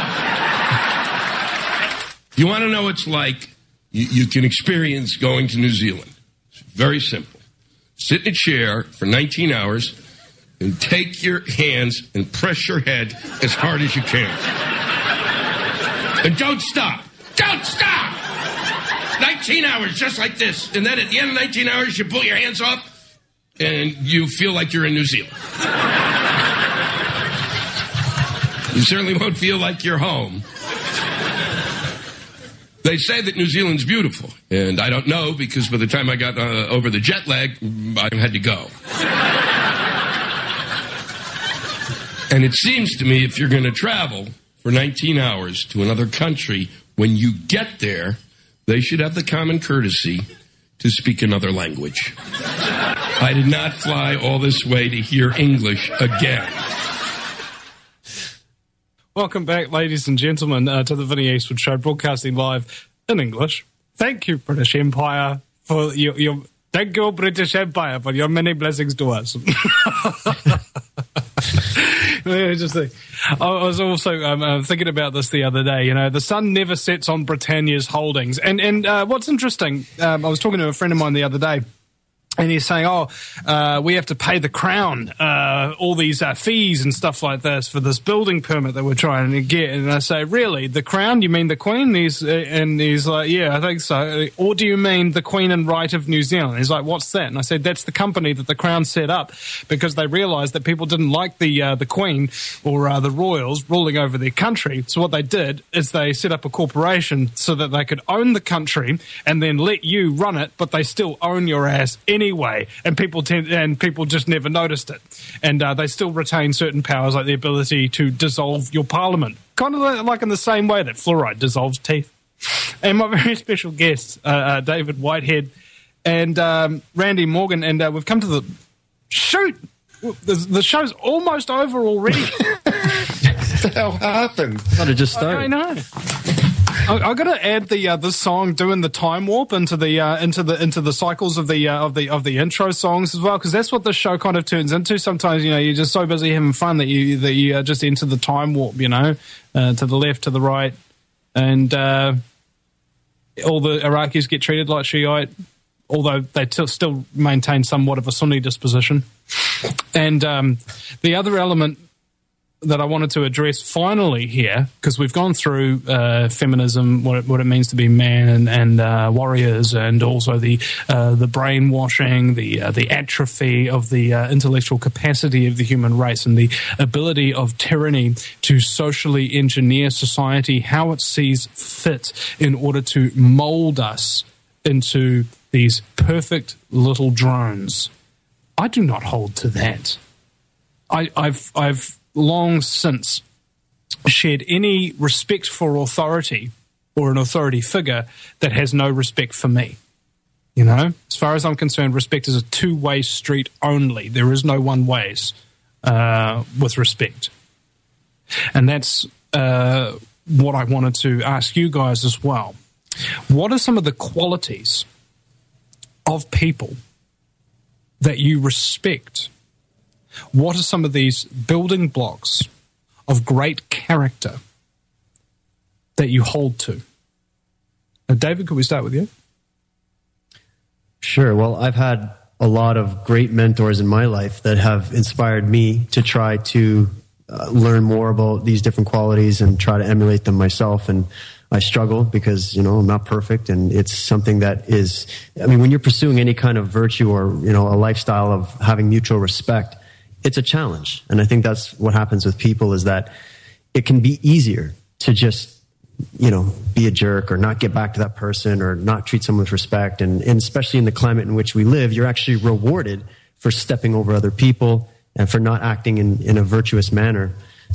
You want to know what it's like? You, you can experience going to New Zealand. It's very simple. Sit in a chair for nineteen hours and take your hands and press your head as hard as you can. And don't stop. Don't stop! nineteen hours, just like this. And then at the end of nineteen hours, you pull your hands off and you feel like you're in New Zealand. You certainly won't feel like you're home. They say that New Zealand's beautiful, and I don't know because by the time I got uh, over the jet lag, I had to go. And it seems to me if you're going to travel for nineteen hours to another country, when you get there, they should have the common courtesy to speak another language. I did not fly all this way to hear English again. Welcome back, ladies and gentlemen, uh, to the Vinnie Eastwood Show, broadcasting live in English. Thank you, British Empire, for your, your thank you, British Empire, for your many blessings to us. Just think, I was also um, uh, thinking about this the other day. You know, the sun never sets on Britannia's holdings, and and uh, what's interesting, um, I was talking to a friend of mine the other day. And he's saying, oh, uh, we have to pay the Crown uh, all these uh, fees and stuff like this for this building permit that we're trying to get. And I say, really? The Crown? You mean the Queen? And he's, uh, and he's like, yeah, I think so. Or do you mean the Queen and Right of New Zealand? He's like, what's that? And I said, that's the company that the Crown set up because they realised that people didn't like the uh, the Queen or uh, the royals ruling over their country. So what they did is they set up a corporation so that they could own the country and then let you run it, but they still own your ass anyway. Anyway, and people tend, and people just never noticed it, and uh, they still retain certain powers like the ability to dissolve your parliament, kind of like in the same way that fluoride dissolves teeth. And my very special guests, uh, uh, David Whitehead and um, Randy Morgan, and uh, we've come to the shoot. The, the show's almost over already. What the hell happened? Thought it just started. I know. I, I got to add the uh, the song doing the time warp into the uh, into the into the cycles of the uh, of the of the intro songs as well, because that's what the show kind of turns into. Sometimes, you know, you're just so busy having fun that you that you uh, just enter the time warp, you know, uh, to the left, to the right, and uh, all the Iraqis get treated like Shiite, although they t- still maintain somewhat of a Sunni disposition. And um, the other element that I wanted to address finally here, because we've gone through uh, feminism, what it, what it means to be man and, and uh, warriors, and also the uh, the brainwashing, the uh, the atrophy of the uh, intellectual capacity of the human race, and the ability of tyranny to socially engineer society how it sees fit in order to mold us into these perfect little drones. I do not hold to that. I, I've I've long since shed any respect for authority or an authority figure that has no respect for me. You know, as far as I'm concerned, respect is a two-way street only. There is no one ways uh, with respect. And that's uh, what I wanted to ask you guys as well. What are some of the qualities of people that you respect? What are some of these building blocks of great character that you hold to? Uh, David, could we start with you? Sure. Well, I've had a lot of great mentors in my life that have inspired me to try to uh, learn more about these different qualities and try to emulate them myself. And I struggle because, you know, I'm not perfect, and it's something that is, I mean, when you're pursuing any kind of virtue or, you know, a lifestyle of having mutual respect, it's a challenge. And I think that's what happens with people, is that it can be easier to just, you know, be a jerk or not get back to that person or not treat someone with respect. And, and especially in the climate in which we live, you're actually rewarded for stepping over other people and for not acting in, in a virtuous manner.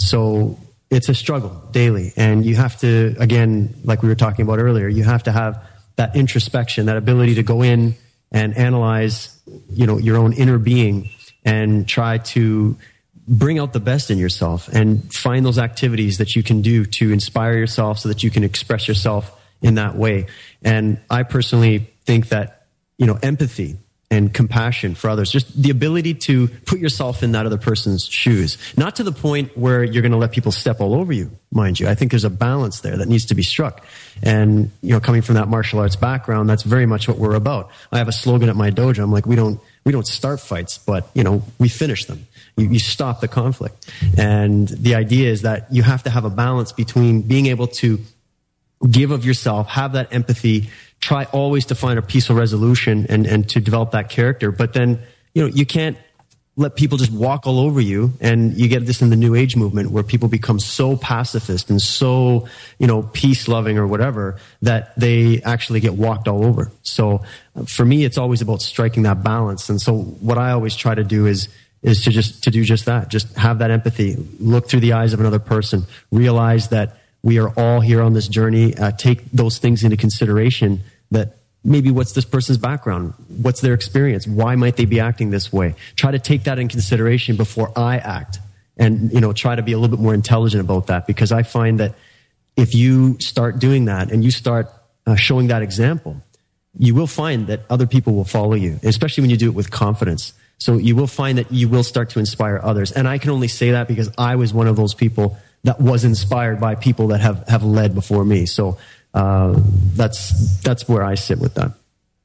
So it's a struggle daily. And you have to, again, like we were talking about earlier, you have to have that introspection, that ability to go in and analyze, you know, your own inner being and try to bring out the best in yourself and find those activities that you can do to inspire yourself so that you can express yourself in that way. And I personally think that, you know, empathy and compassion for others, just the ability to put yourself in that other person's shoes, not to the point where you're going to let people step all over you, mind you. I think there's a balance there that needs to be struck. And, you know, coming from that martial arts background, that's very much what we're about. I have a slogan at my dojo. I'm like, we don't, we don't start fights, but, you know, we finish them. You, you stop the conflict. And the idea is that you have to have a balance between being able to give of yourself, have that empathy, try always to find a peaceful resolution and, and to develop that character. But then, you know, you can't let people just walk all over you. And you get this in the New Age movement where people become so pacifist and so, you know, peace loving or whatever that they actually get walked all over. So for me, it's always about striking that balance. And so what I always try to do is, is to just, to do just that. Just have that empathy, look through the eyes of another person, realize that we are all here on this journey. Uh, take those things into consideration, that maybe what's this person's background? What's their experience? Why might they be acting this way? Try to take that in consideration before I act, and, you know, try to be a little bit more intelligent about that, because I find that if you start doing that and you start uh, showing that example, you will find that other people will follow you, especially when you do it with confidence. So you will find that you will start to inspire others. And I can only say that because I was one of those people that was inspired by people that have, have led before me. So uh, that's that's where I sit with that.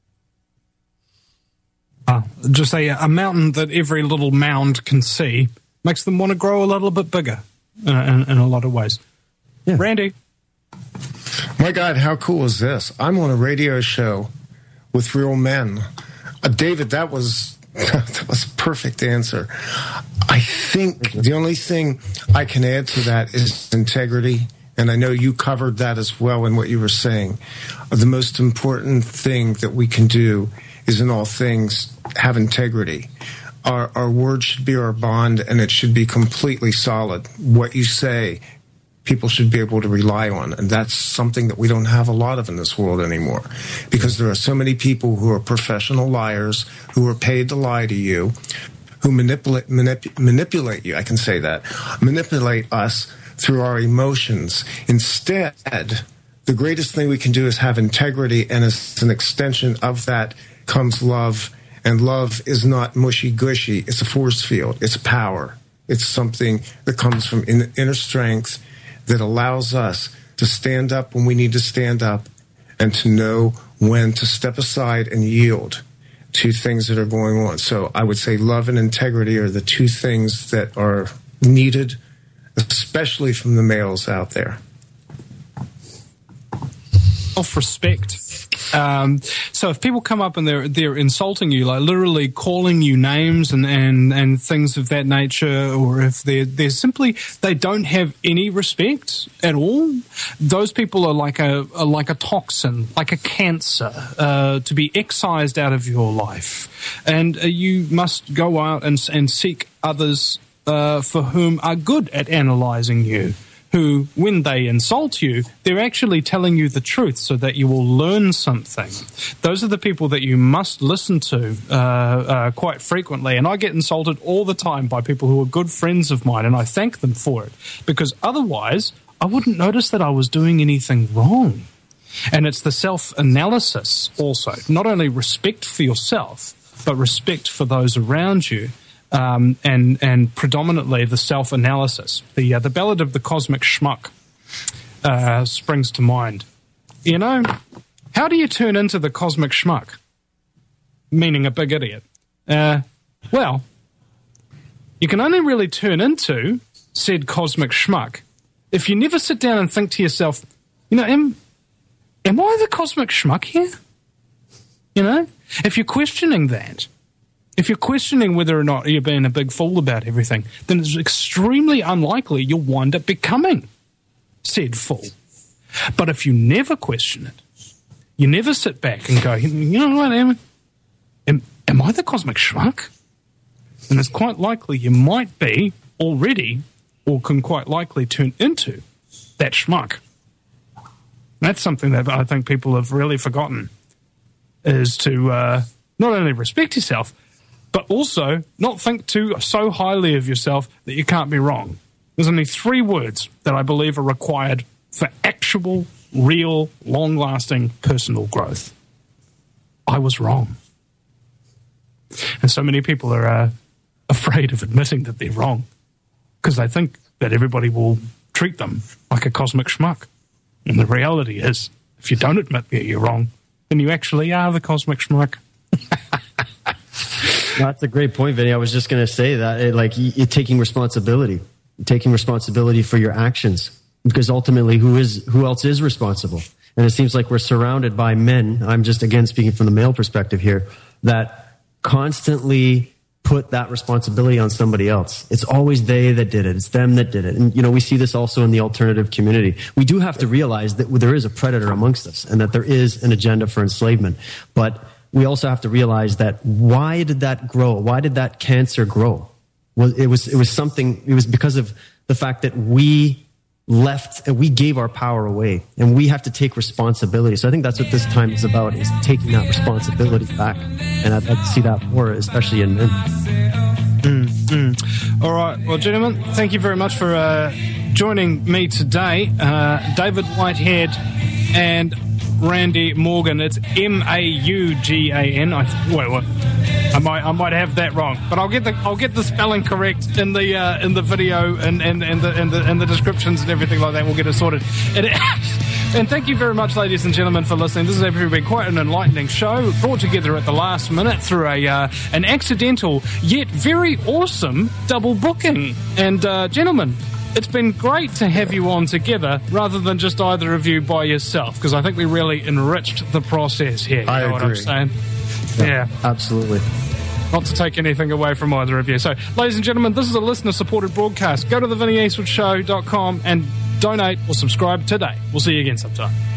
Uh, just a, a mountain that every little mound can see makes them want to grow a little bit bigger uh, in, in a lot of ways. Yeah. Randy? My God, how cool is this? I'm on a radio show with real men. Uh, David, that was... that was a perfect answer. I think the only thing I can add to that is integrity, and I know you covered that as well in what you were saying. The most important thing that we can do is, in all things, have integrity. Our, our word should be our bond, and it should be completely solid. What you say, people should be able to rely on. And that's something that we don't have a lot of in this world anymore, because there are so many people who are professional liars, who are paid to lie to you, who manipulate, manip, manipulate you. I can say that. Manipulate us through our emotions. Instead, the greatest thing we can do is have integrity, and as an extension of that comes love. And love is not mushy-gushy. It's a force field. It's power. It's something that comes from in, inner strength, that allows us to stand up when we need to stand up, and to know when to step aside and yield to things that are going on. So I would say love and integrity are the two things that are needed, especially from the males out there. Self-respect. Um, so if people come up and they're they're insulting you, like literally calling you names and, and, and things of that nature, or if they're they're simply they don't have any respect at all, those people are like a are like a toxin, like a cancer, uh, to be excised out of your life, and uh, you must go out and and seek others uh, for whom are good at analyzing you, who, when they insult you, they're actually telling you the truth so that you will learn something. Those are the people that you must listen to uh, uh, quite frequently. And I get insulted all the time by people who are good friends of mine, and I thank them for it, because otherwise I wouldn't notice that I was doing anything wrong. And it's the self-analysis also, not only respect for yourself, but respect for those around you, um, and and predominantly the self-analysis. The uh, the Ballad of the Cosmic Schmuck uh, springs to mind. You know, how do you turn into the Cosmic Schmuck? Meaning a big idiot. Uh, well, you can only really turn into said Cosmic Schmuck if you never sit down and think to yourself, you know, am, am I the Cosmic Schmuck here? You know? If you're questioning that, if you're questioning whether or not you're being a big fool about everything, then it's extremely unlikely you'll wind up becoming said fool. But if you never question it, you never sit back and go, you know what, am, am, am I the Cosmic Schmuck? And it's quite likely you might be already, or can quite likely turn into that schmuck. That's something that I think people have really forgotten, is to uh, not only respect yourself, but also not think too so highly of yourself that you can't be wrong. There's only three words that I believe are required for actual, real, long-lasting personal growth. I was wrong. And so many people are uh, afraid of admitting that they're wrong because they think that everybody will treat them like a cosmic schmuck. And the reality is, if you don't admit that you're wrong, then you actually are the cosmic schmuck. That's a great point, Vinny. I was just going to say that, it, like, you're taking responsibility, taking responsibility for your actions, because ultimately, who is who else is responsible? And it seems like we're surrounded by men. I'm just again speaking from the male perspective here, that constantly put that responsibility on somebody else. It's always they that did it. It's them that did it. And, you know, we see this also in the alternative community. We do have to realize that there is a predator amongst us and that there is an agenda for enslavement. But we also have to realize that why did that grow? Why did that cancer grow? Well, it was, it was something, it was because of the fact that we left, we gave our power away, and we have to take responsibility. So I think that's what this time is about, is taking that responsibility back. And I'd like to see that more, especially in men. Mm, mm. All right. Well, gentlemen, thank you very much for uh, joining me today. Uh, David Whitehead and Randy Morgan. It's M A U G A N. I wait, what? I might, I might have that wrong, but I'll get the, I'll get the spelling correct in the, uh, in the video and, and, and the, and the, and the descriptions and everything like that. We'll get it sorted. And, and thank you very much, ladies and gentlemen, for listening. This has been quite an enlightening show, brought together at the last minute through a, uh, an accidental yet very awesome double booking. And, uh, gentlemen, it's been great to have you on together rather than just either of you by yourself, because I think we really enriched the process here. You I know agree. what I'm saying? Yeah. yeah. Absolutely. Not to take anything away from either of you. So, ladies and gentlemen, this is a listener-supported broadcast. Go to the vinny eastwood show dot com and donate or subscribe today. We'll see you again sometime.